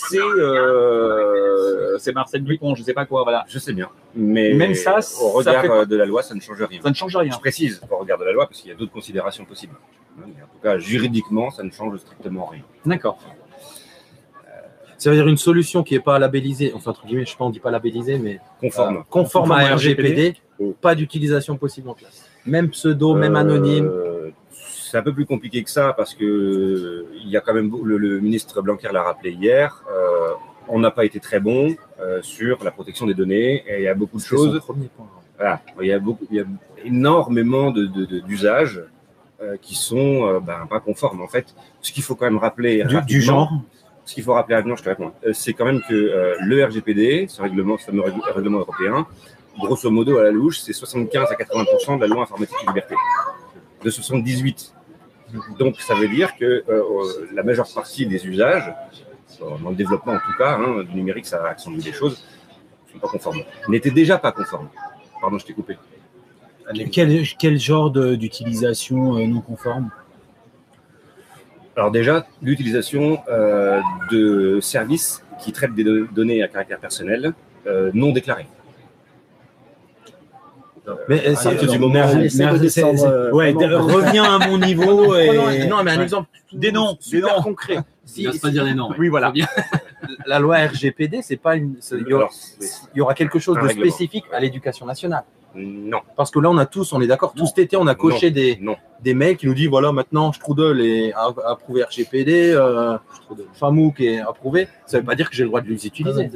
c'est Marcel Dupont, je ne sais pas quoi, voilà. Je sais bien, mais même ça, au regard de la loi, ça ne change rien. Ça ne change rien. Je précise, au regard de la loi, parce qu'il y a d'autres considérations possibles. Mais en tout cas, juridiquement, ça ne change strictement rien. D'accord. Ça veut dire une solution qui n'est pas labellisée, enfin entre guillemets, je ne sais pas, on ne dit pas labellisée, mais conforme à RGPD, pas d'utilisation possible en classe. Même pseudo, même anonyme. C'est un peu plus compliqué que ça parce que il y a quand même le ministre Blanquer l'a rappelé hier. On n'a pas été très bon sur la protection des données et il y a beaucoup de choses. C'est son premier point. Voilà, il y a énormément d'usages qui sont pas conformes en fait. Ce qu'il faut quand même rappeler du genre. Ce qu'il faut rappeler rapidement, je te réponds, c'est quand même que le RGPD, ce fameux règlement européen, grosso modo, à la louche, c'est 75 à 80% de la loi informatique et liberté, de 78. Donc, ça veut dire que la majeure partie des usages, dans le développement en tout cas, du numérique, ça a accéléré des choses, ne sont pas conformes. N'étaient déjà pas conformes. Pardon, je t'ai coupé. Quel genre d'utilisation non conforme? Alors déjà, l'utilisation de services qui traitent des données à caractère personnel non déclarées. Mais c'est du moment où reviens à mon niveau. Non, mais un exemple. Des noms concrets. Il ne va pas dire les noms. Oui, voilà. La loi RGPD, c'est pas une. Il y aura quelque chose de spécifique à l'éducation nationale. Non. Parce que là, on est d'accord, tout cet été, on a coché des mails qui nous disent voilà, maintenant, Strudel est approuvé RGPD, FAMOUC est approuvé. Ça ne veut pas dire que j'ai le droit de les utiliser.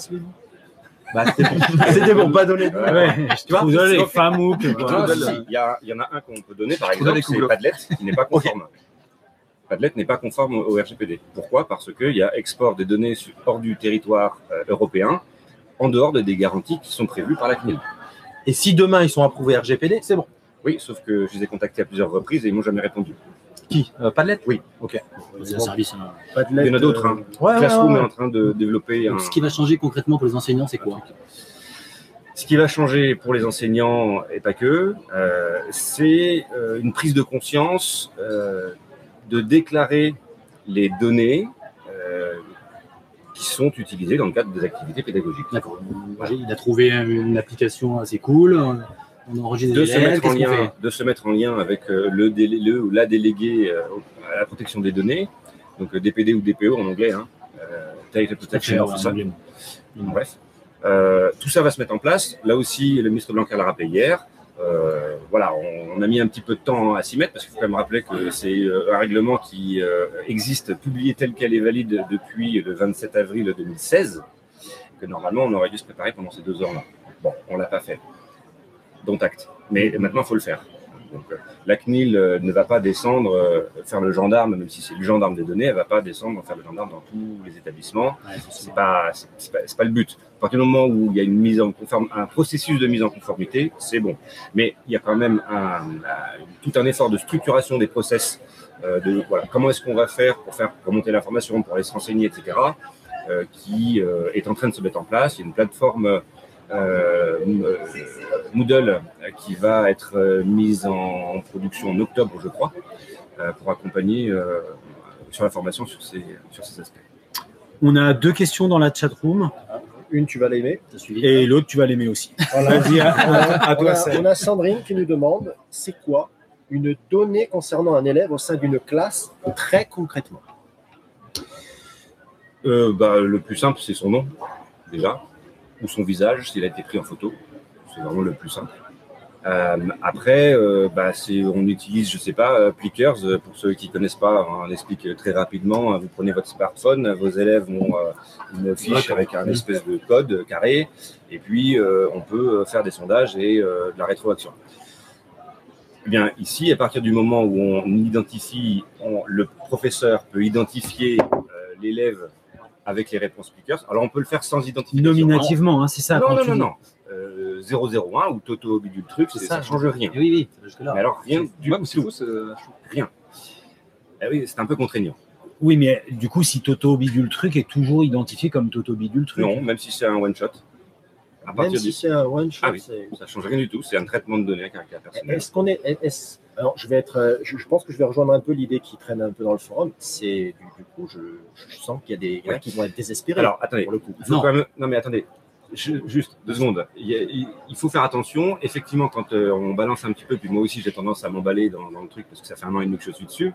C'était bon, pas donner de Strudel et FAMOUC. Il y en a un qu'on peut donner, par exemple, c'est Padlet, qui n'est pas conforme. Padlet n'est pas conforme au RGPD. Pourquoi? Parce qu'il y a export des données hors du territoire européen, en dehors des garanties qui sont prévues par la CNIL. Et si demain ils sont approuvés RGPD, c'est bon. Oui, sauf que je les ai contactés à plusieurs reprises et ils m'ont jamais répondu. Qui Padlet? Oui. Ok. C'est un service. Padlet, Il y en a d'autres. Hein. Ouais, Classroom est en train de développer Donc, ce qui va changer concrètement pour les enseignants, c'est quoi? Ce qui va changer pour les enseignants, et pas que, c'est une prise de conscience de déclarer les données qui sont utilisées dans le cadre des activités pédagogiques. D'accord. Il a trouvé une application assez cool. On enregistre des élèves. De se mettre en lien avec le ou la déléguée à la protection des données, donc DPD ou DPO en anglais, hein, Data Protection Officer. Bref. Tout ça va se mettre en place. Là aussi, le ministre Blanquer l'a rappelé hier. Voilà, on a mis un petit peu de temps à s'y mettre parce qu'il faut quand même rappeler que c'est un règlement qui existe, publié tel quel est valide depuis le 27 avril 2016, que normalement on aurait dû se préparer pendant ces 2 ans-là. Bon, on l'a pas fait. Dont acte. Mais maintenant, il faut le faire. Donc, la CNIL ne va pas descendre faire le gendarme, même si c'est le gendarme des données, elle ne va pas descendre faire le gendarme dans tous les établissements. Ouais, c'est pas le but. À partir du moment où il y a une mise en un processus de mise en conformité, c'est bon. Mais il y a quand même tout un effort de structuration des process. Voilà, comment est-ce qu'on va faire pour monter l'information, pour aller se renseigner, etc. Qui est en train de se mettre en place. Il y a une plateforme Moodle qui va être mise en production en octobre, je crois, pour accompagner sur la formation sur ces aspects. On a 2 questions dans la chatroom. Une, tu vas l'aimer. Et l'autre, tu vas l'aimer aussi. Voilà. Vas-y, à toi, on a Sandrine qui nous demande, c'est quoi une donnée concernant un élève au sein d'une classe très concrètement? Le plus simple, c'est son nom, déjà, ou son visage, s'il a été pris en photo. C'est vraiment le plus simple. Après, on utilise, je sais pas, Plickers. Pour ceux qui connaissent pas, on explique très rapidement. Vous prenez votre smartphone, vos élèves ont une fiche avec un espèce de code carré, et puis on peut faire des sondages et de la rétroaction. Eh bien, ici, à partir du moment où on identifie, le professeur peut identifier l'élève avec les réponses Plickers. Alors, on peut le faire sans identification. Nominativement, hein, c'est ça. Non. 001 ou Toto bidule truc, ça ne change rien. Oui. Mais alors, rien du tout. Rien. Eh oui, c'est un peu contraignant. Oui, mais du coup, si Toto bidule truc est toujours identifié comme Toto bidule truc. Non, même si c'est un one-shot. Même si c'est un one-shot. Ah oui, ça ne change rien du tout. C'est un traitement de données à caractère personnel. Est-ce qu'on est. Alors, je pense que je vais rejoindre un peu l'idée qui traîne un peu dans le forum. C'est du coup, je sens qu'il y a des gens qui vont être désespérés. Alors, attendez. Pour le coup. Non, mais attendez. Juste 2 secondes. Il faut faire attention. Effectivement, quand on balance un petit peu, puis moi aussi j'ai tendance à m'emballer dans le truc parce que ça fait 1 an et demi que je suis dessus.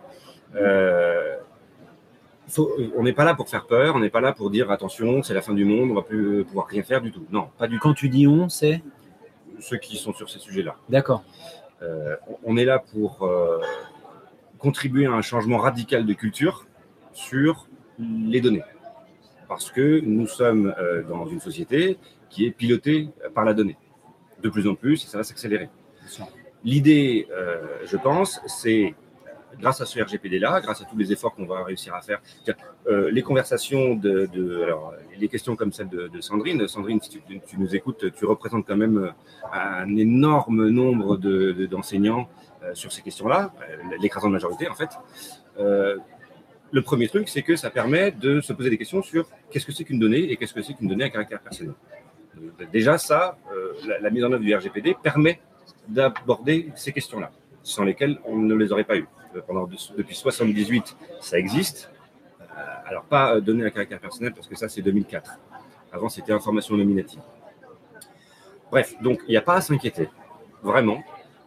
On n'est pas là pour faire peur. On n'est pas là pour dire attention, c'est la fin du monde, on va plus pouvoir rien faire du tout. Non, pas du tout. Quand tu dis on, c'est ceux qui sont sur ces sujets-là. D'accord. On est là pour contribuer à un changement radical de culture sur les données. Parce que nous sommes dans une société qui est pilotée par la donnée. De plus en plus, et ça va s'accélérer. L'idée, je pense, c'est, grâce à ce RGPD-là, grâce à tous les efforts qu'on va réussir à faire, les conversations alors, les questions comme celle de Sandrine. Sandrine, si tu nous écoutes, tu représentes quand même un énorme nombre d'enseignants sur ces questions-là, l'écrasante majorité en fait. Le premier truc, c'est que ça permet de se poser des questions sur qu'est-ce que c'est qu'une donnée et qu'est-ce que c'est qu'une donnée à caractère personnel. Déjà, ça, la mise en œuvre du RGPD permet d'aborder ces questions-là, sans lesquelles on ne les aurait pas eues. Depuis 1978, ça existe. Alors, pas données à caractère personnel, parce que ça, c'est 2004. Avant, c'était information nominative. Bref, donc, il n'y a pas à s'inquiéter. Vraiment.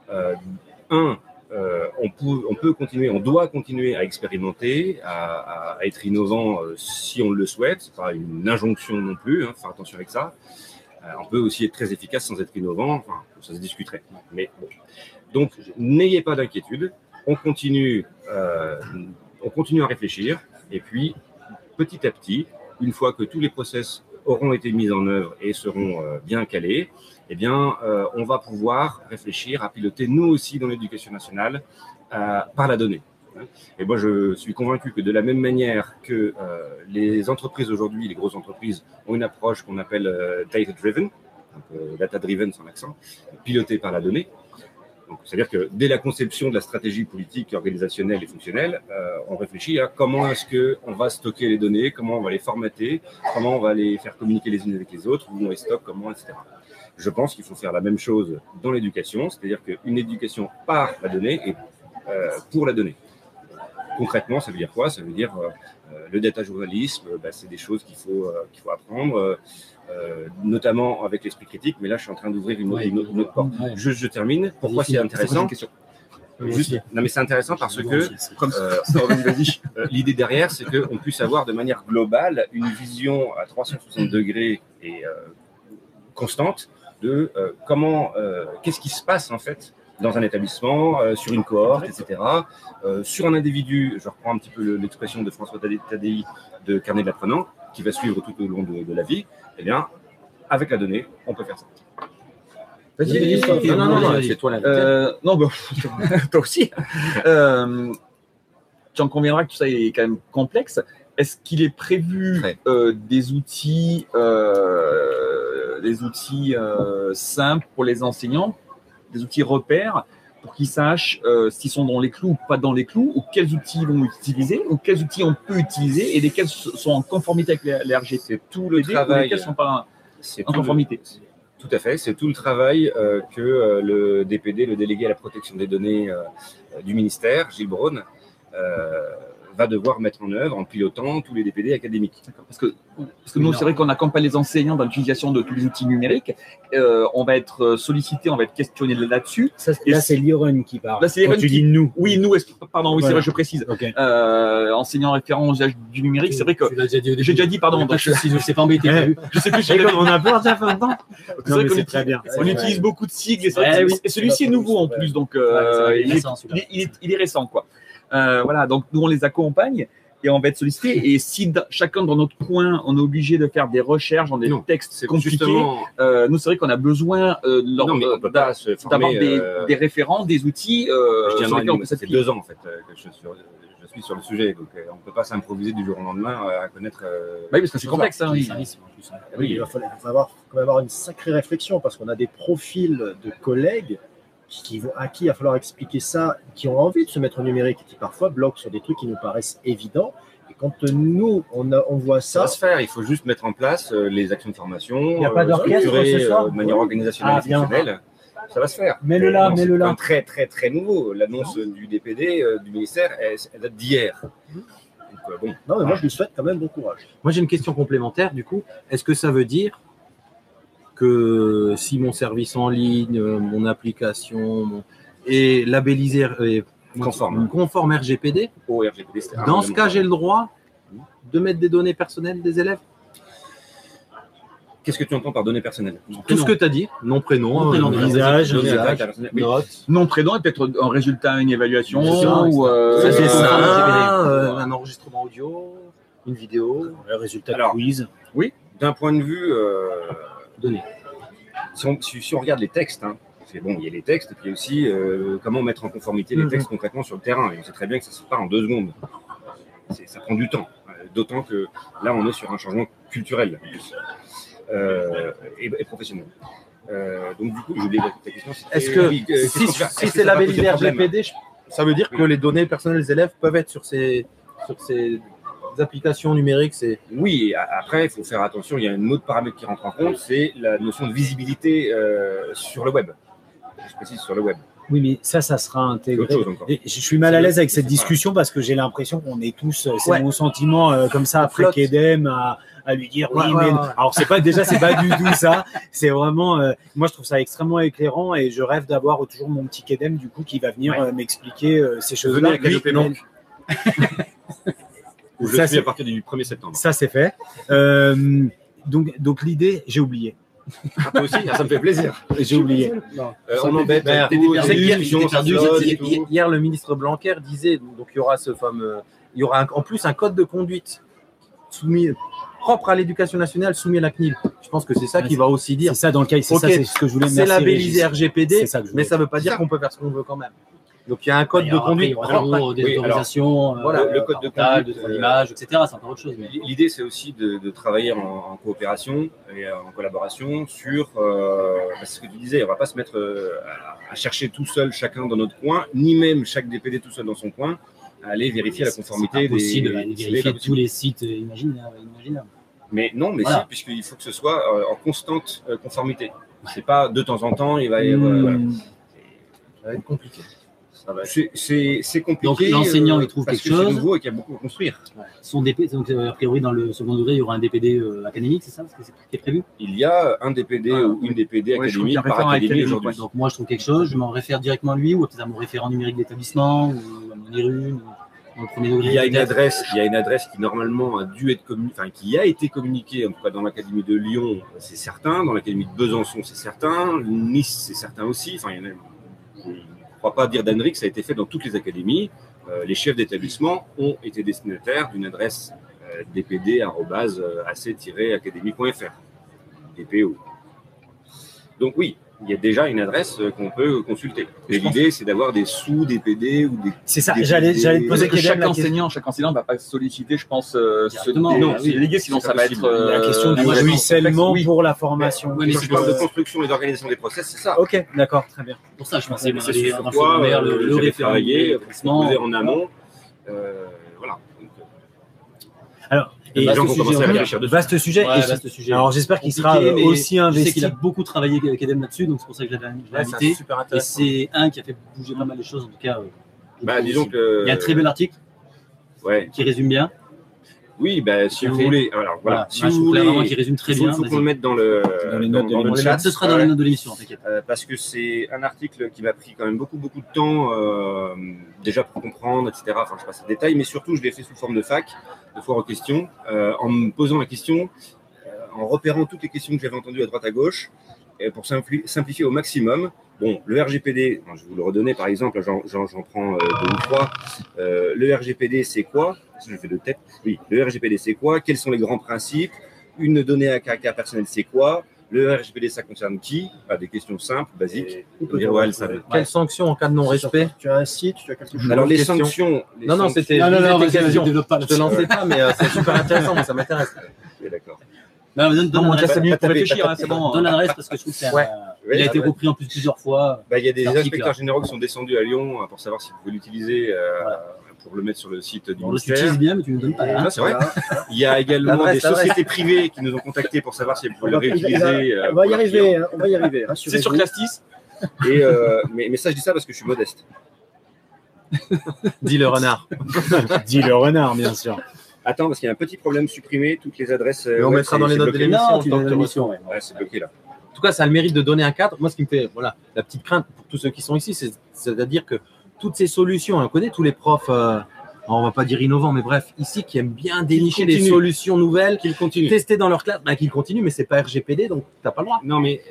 On peut continuer, on doit continuer à expérimenter, à être innovant si on le souhaite. Ce n'est pas une injonction non plus, faire attention avec ça. On peut aussi être très efficace sans être innovant, ça se discuterait. Mais bon. Donc, n'ayez pas d'inquiétude. On continue à réfléchir. Et puis, petit à petit, une fois que tous les process auront été mis en œuvre et seront bien calés, eh bien, on va pouvoir réfléchir à piloter, nous aussi, dans l'éducation nationale, par la donnée. Et moi, je suis convaincu que de la même manière que les entreprises aujourd'hui, les grosses entreprises, ont une approche qu'on appelle data-driven, data-driven sans accent, pilotée par la donnée. C'est-à-dire que dès la conception de la stratégie politique, organisationnelle et fonctionnelle, on réfléchit à comment est-ce qu'on va stocker les données, comment on va les formater, comment on va les faire communiquer les unes avec les autres, où on les stocke, comment, etc. Je pense qu'il faut faire la même chose dans l'éducation, c'est-à-dire qu'une éducation par la donnée et pour la donnée. Concrètement, ça veut dire quoi? Ça veut dire le data journalisme, c'est des choses qu'il faut apprendre, notamment avec l'esprit critique. Mais là, je suis en train d'ouvrir une autre porte. Je termine. Pourquoi c'est intéressant? Non, mais c'est intéressant parce que l'idée derrière, c'est qu'on puisse avoir de manière globale une vision à 360 degrés et constante de qu'est-ce qui se passe en fait dans un établissement, sur une cohorte, etc. Sur un individu, je reprends un petit peu l'expression de François Tadei de Carnet de l'apprenant, qui va suivre tout au long de la vie. Eh bien, avec la donnée, on peut faire ça. Vas-y, non, c'est toi là. Non, toi aussi. Tu en conviendras que tout ça est quand même complexe. Est-ce qu'il est prévu des outils simples pour les enseignants, des outils repères pour qu'ils sachent s'ils sont dans les clous ou pas dans les clous, ou quels outils ils vont utiliser, ou quels outils on peut utiliser et lesquels sont en conformité avec les RGPD, c'est tout le travail, ou lesquels ne sont pas en conformité. Tout à fait, c'est tout le travail que le DPD, le délégué à la protection des données du ministère, Gilles Braun, va devoir mettre en œuvre en pilotant tous les DPD académiques. Parce que nous, c'est vrai qu'on accompagne les enseignants dans l'utilisation de tous les outils numériques. On va être sollicité, on va être questionné là-dessus. Là, c'est l'IRUN qui parle. Là, c'est l'IRUN qui dit nous. Oui, nous. Pardon, oui, voilà. C'est vrai, je précise. Okay. Enseignant référent aux usages du numérique, c'est vrai que j'ai déjà dit, pardon. Donc, je ne sais pas embêté. Je sais plus. On a peur déjà fait longtemps. C'est vrai qu'on très bien. On utilise beaucoup de sigles et celui-ci est nouveau en plus, donc il est récent, quoi. Voilà, donc nous on les accompagne et on va être sollicité. Et si chacun dans notre coin, on est obligé de faire des recherches dans des textes compliqués, nous c'est vrai qu'on a besoin d'avoir des référents, des outils. Ça fait 2 ans en fait que je suis sur le sujet, donc on ne peut pas s'improviser du jour au lendemain à connaître. Oui, parce que c'est complexe. Hein, oui, il va falloir quand même avoir une sacrée réflexion parce qu'on a des profils de collègues à qui il va falloir expliquer ça, qui ont envie de se mettre au numérique et qui parfois bloquent sur des trucs qui nous paraissent évidents. Et quand nous, on voit ça... Ça va se faire, il faut juste mettre en place les actions de formation, il n'y a pas d'orchestre ce soir de manière organisationnelle et fonctionnelle. Ça va se faire. Mets-le là. C'est très, très, très nouveau. L'annonce du DPD, du ministère, elle date d'hier. Bon. Non, mais moi, je lui souhaite quand même bon courage. Moi, j'ai une question complémentaire, du coup. Est-ce que ça veut dire que si mon service en ligne, mon application est labellisé conforme RGPD, dans ce cas, j'ai le droit de mettre des données personnelles des élèves? Qu'est-ce que tu entends par données personnelles? Tout ce que tu as dit, nom, prénom, visage, note. Nom, prénom et peut-être un résultat, une évaluation, ou un enregistrement audio, une vidéo, le résultat de quiz. Oui, d'un point de vue données. Si on regarde les textes, il y a les textes et puis il y a aussi comment mettre en conformité les textes concrètement sur le terrain. Et on sait très bien que ça ne se fait pas en 2 secondes. Ça prend du temps. D'autant que là, on est sur un changement culturel et professionnel. Donc, du coup, je voulais ta question. Est-ce que si c'est labellisé RGPD, ça veut dire que les données personnelles des élèves peuvent être sur ces applications numériques? Oui, après, il faut faire attention. Il y a un autre paramètre qui rentre en compte, c'est la notion de visibilité sur le web. Je précise, sur le web. Oui, mais ça sera intégré. Et je suis mal à l'aise avec cette discussion parce que j'ai l'impression qu'on est tous, c'est mon sentiment comme ça après Kedem à lui dire alors c'est pas du tout ça. C'est vraiment, moi je trouve ça extrêmement éclairant et je rêve d'avoir toujours mon petit Kedem du coup qui va venir m'expliquer ces choses-là. Je suis à partir du 1er septembre. Ça c'est fait. Donc l'idée, j'ai oublié. Toi aussi, ça me fait plaisir. J'ai oublié. On embête. Hier, le ministre Blanquer disait donc il y aura en plus un code de conduite propre à l'éducation nationale soumis à la CNIL. Je pense que c'est ça qui va aussi dire. C'est ça dans le cas. C'est ce que je voulais. C'est labellisé RGPD, mais ça ne veut pas dire qu'on peut faire ce qu'on veut quand même. Donc il y a un code de conduite. Il y aura toujours des autorisations, le code de conduite, de l'image, etc. C'est encore autre chose. Mais... L'idée, c'est aussi de travailler en coopération et en collaboration sur ce que tu disais. On ne va pas se mettre à chercher tout seul, chacun dans notre coin, ni même chaque DPD tout seul dans son coin, à aller vérifier la conformité. C'est impossible de vérifier tous les sites imaginables. Mais non, mais si, puisqu'il faut que ce soit en constante conformité. C'est pas de temps en temps, il va y avoir. Ça va être compliqué. C'est compliqué. Donc l'enseignant il trouve quelque chose. C'est nouveau et qu'il y a beaucoup à construire. Son DPD, donc a priori dans le second degré, il y aura un DPD académique, c'est ça, parce que c'est qui est prévu. Il y a un DPD ou une DPD académique par académie aujourd'hui. Donc moi je trouve quelque chose, je m'en réfère directement à lui ou peut-être à mon référent numérique d'établissement ou à mon IRU. Dans le premier degré, il y a une adresse qui normalement a dû être qui a été communiquée en tout cas dans l'académie de Lyon, c'est certain. Dans l'académie de Besançon, c'est certain. Nice, c'est certain aussi. Enfin, il y en a. Je ne crois pas dire d'Henrik, ça a été fait dans toutes les académies. Les chefs d'établissement ont été destinataires d'une adresse dpd@ac-académie.fr. DPO. Donc oui, il y a déjà une adresse qu'on peut consulter. Et l'idée, c'est d'avoir des sous-DPD ou des. C'est ça, j'allais te poser chaque enseignant ne va pas solliciter, je pense, ce délégué, sinon ça va être. La question du ruissellement pour la formation. Oui, mais si je parle de construction et d'organisation des process, c'est ça. Ok, d'accord, très bien. Pour ça, je pensais c'est sur quoi le référé, proposer en amont. Voilà. Alors. Et les gens vont commencer à réfléchir dessus. Vaste sujet. Alors j'espère qu'il sera aussi investi. Je sais qu'il a beaucoup travaillé avec Edem là-dessus, donc c'est pour ça que je l'avais invité. Et c'est un qui a fait bouger pas mal les choses, en tout cas. Disons que. Il y a un très bel article qui résume bien. Oui, si vous voulez. Alors voilà, si vous voulez, vraiment qui résume très bien. Il faut qu'on le mette dans le chat. Ce sera dans les notes de l'émission, t'inquiète. Parce que c'est un article qui m'a pris quand même beaucoup de temps déjà pour comprendre, etc. Enfin, je passe les détails, mais surtout, je l'ai fait sous forme de fac, de foire aux questions, en me posant la question, en repérant toutes les questions que j'avais entendues à droite à gauche, pour simplifier au maximum. Bon, le RGPD, je vais vous le redonner par exemple, j'en prends 2 ou 3. Le RGPD, c'est quoi? Je fais de tête. Oui, le RGPD, c'est quoi? Quels sont les grands principes? Une donnée à caractère personnel, c'est quoi? Le RGPD, ça concerne qui? Des questions simpes, basiques. Quelles sanctions en cas de non-respect? Tu as un site, tu as quelque chose? Alors, les sanctions. Non, c'était. Non, je te lançais pas, mais c'est super intéressant, moi, ça m'intéresse. Oui, d'accord. Donne l'adresse parce que je trouve que il a été repris en plus plusieurs fois. Il y a des inspecteurs généraux qui sont descendus à Lyon pour savoir si vous pouvez l'utiliser pour le mettre sur le site du ministère. Tu utilises bien, mais tu ne nous donnes pas. C'est vrai. Il y a également des sociétés privées qui nous ont contactés pour savoir si elles pouvaient le réutiliser. On va y arriver, C'est sur Clastis. Mais ça, je dis ça parce que je suis modeste. Dis le renard. Dis le renard, bien sûr. Attends, parce qu'il y a un petit problème, supprimer toutes les adresses. Mais on mettra dans les notes de l'émission. C'est bloqué là. En tout cas, ça a le mérite de donner un cadre. Moi, ce qui me fait la petite crainte pour tous ceux qui sont ici, c'est-à-dire que toutes ces solutions, on connaît tous les profs, on va pas dire innovants, mais bref, ici, qui aiment bien dénicher des solutions nouvelles, qu'ils continuent. Tester dans leur classe, qu'ils continuent, mais c'est pas RGPD, donc tu n'as pas le droit. Non, mais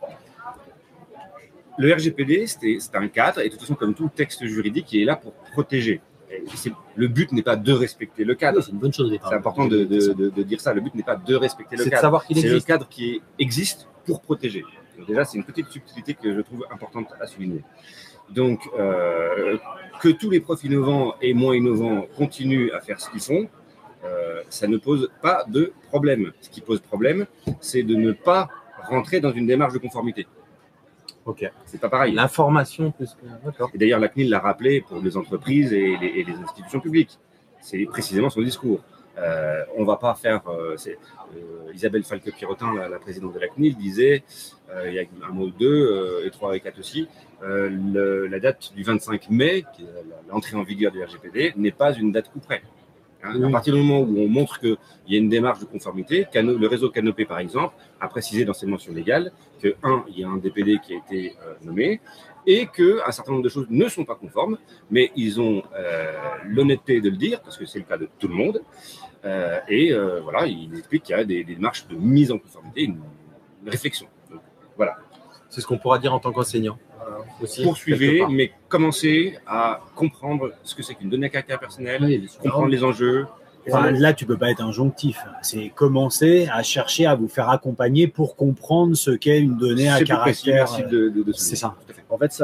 le RGPD, c'est un cadre, et de toute façon, comme tout texte juridique, il est là pour protéger. Le but n'est pas de respecter le cadre. C'est une bonne chose. C'est important de dire ça. Le but n'est pas de respecter le cadre. C'est de savoir qu'il existe. C'est le cadre qui existe pour protéger. Donc déjà, c'est une petite subtilité que je trouve importante à souligner. Donc, que tous les profs innovants et moins innovants continuent à faire ce qu'ils font, ça ne pose pas de problème. Ce qui pose problème, c'est de ne pas rentrer dans une démarche de conformité. Ok. C'est pas pareil. L'information plus que. D'accord. Et d'ailleurs, la CNIL l'a rappelé pour les entreprises et les institutions publiques. C'est précisément son discours. On ne va pas faire. Isabelle Falque-Pirotin, la présidente de la CNIL, disait il y a un mois ou deux, et 3 et 4 aussi, la date du 25 mai, qui est l'entrée en vigueur du RGPD, n'est pas une date coup près. Hein, à partir du moment où on montre qu'il y a une démarche de conformité, le réseau Canopé, par exemple, a précisé dans ses mentions légales que, il y a un DPD qui a été nommé et qu'un certain nombre de choses ne sont pas conformes, mais ils ont l'honnêteté de le dire, parce que c'est le cas de tout le monde. Voilà, il explique qu'il y a des démarches de mise en conformité, une réflexion. Donc, voilà. C'est ce qu'on pourra dire en tant qu'enseignant. Poursuivez, mais commencez à comprendre ce que c'est qu'une donnée à caractère personnel, comprendre les enjeux. Enfin, là, tu peux pas être injonctif. C'est commencer à chercher à vous faire accompagner pour comprendre ce qu'est une donnée à caractère. C'est ça. En fait, ça,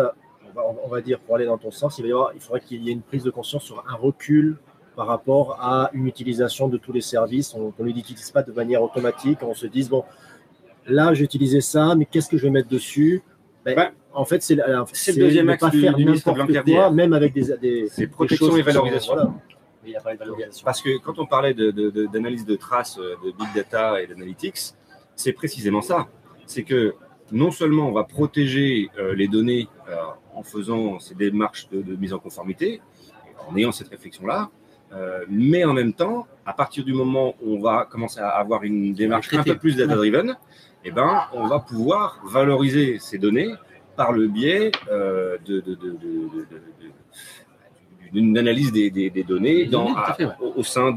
on va dire, pour aller dans ton sens, il faudrait qu'il y ait une prise de conscience sur un recul par rapport à une utilisation de tous les services. On ne l'utilise pas de manière automatique. On se dise, bon, là, j'ai utilisé ça, mais qu'est-ce que je vais mettre dessus? En fait, c'est le deuxième axe pas faire du ministre n'importe quoi, même avec c'est protection et valorisation. Voilà. Il n'y a pas de valorisation. Parce que quand on parlait d'analyse de traces, de big data et d'analytics, c'est précisément ça. C'est que non seulement on va protéger les données en faisant ces démarches de mise en conformité, en ayant cette réflexion-là, mais en même temps, à partir du moment où on va commencer à avoir une démarche un peu plus data-driven, eh ben, on va pouvoir valoriser ces données par le biais d'une analyse des données au sein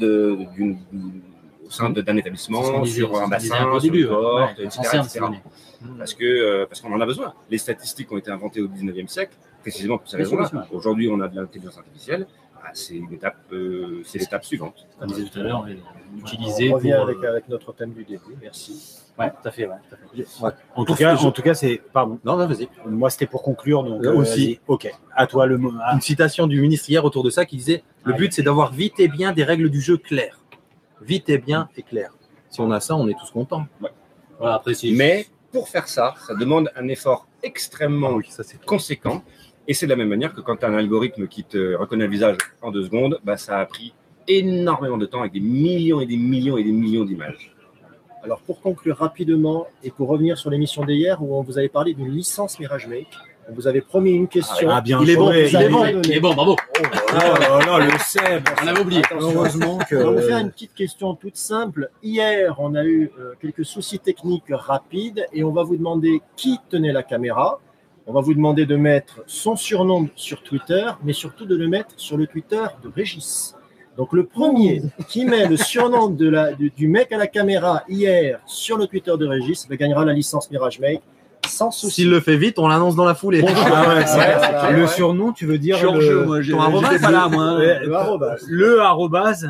d'un établissement, sur un bassin, sur une cohorte, etc. Parce qu'on en a besoin. Les statistiques ont été inventées au 19e siècle, précisément pour ces raisons-là. Aujourd'hui, on a de l'intelligence artificielle. C'est l'étape suivante. Comme je disais tout à l'heure, utiliser. On revient avec notre thème du début. Merci. Ouais, tout à fait. En tout cas, c'est. Pardon. Non, vas-y. Moi, c'était pour conclure. Donc, aussi. Ok. À toi le mot. Une citation du ministre hier autour de ça qui disait le but, c'est d'avoir vite et bien des règles du jeu claires. Vite et bien et clair. Si on a ça, on est tous contents. Ouais. Voilà, après, mais pour faire ça, ça demande un effort extrêmement conséquent. Et c'est de la même manière que quand tu as un algorithme qui te reconnaît le visage en 2 secondes, ça a pris énormément de temps avec des millions et des millions et des millions d'images. Alors pour conclure rapidement et pour revenir sur l'émission d'hier où on vous avait parlé d'une licence MirageMake, on vous avait promis une question. Bien il est bon, bravo. Le Seb. On avait oublié. Heureusement que. On va vous faire une petite question toute simple. Hier, on a eu quelques soucis techniques rapides et on va vous demander qui tenait la caméra. On va vous demander de mettre son surnom sur Twitter, mais surtout de le mettre sur le Twitter de Régis. Donc le premier qui met le surnom du mec à la caméra hier sur le Twitter de Régis gagnera la licence MirageMake sans souci. S'il le fait vite, on l'annonce dans la foulée. Le surnom, tu veux dire ton arrobase, pas là, moi. Le arrobase.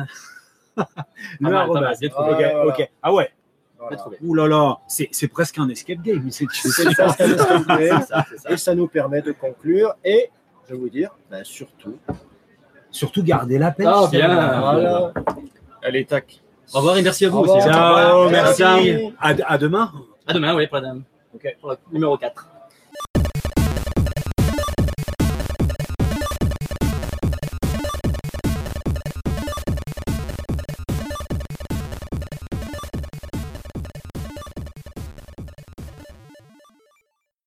Ok. Ah ouais. Voilà. Ouh là là, c'est presque un escape game. C'est ça. Et ça nous permet de conclure. Et je vais vous dire, surtout garder la pêche. Ah, bien. Voilà. Allez, tac. Au revoir et merci à vous Au revoir. aussi. Ciao, merci. Merci. À demain. À demain, oui, madame. Ok. Pour le numéro 4.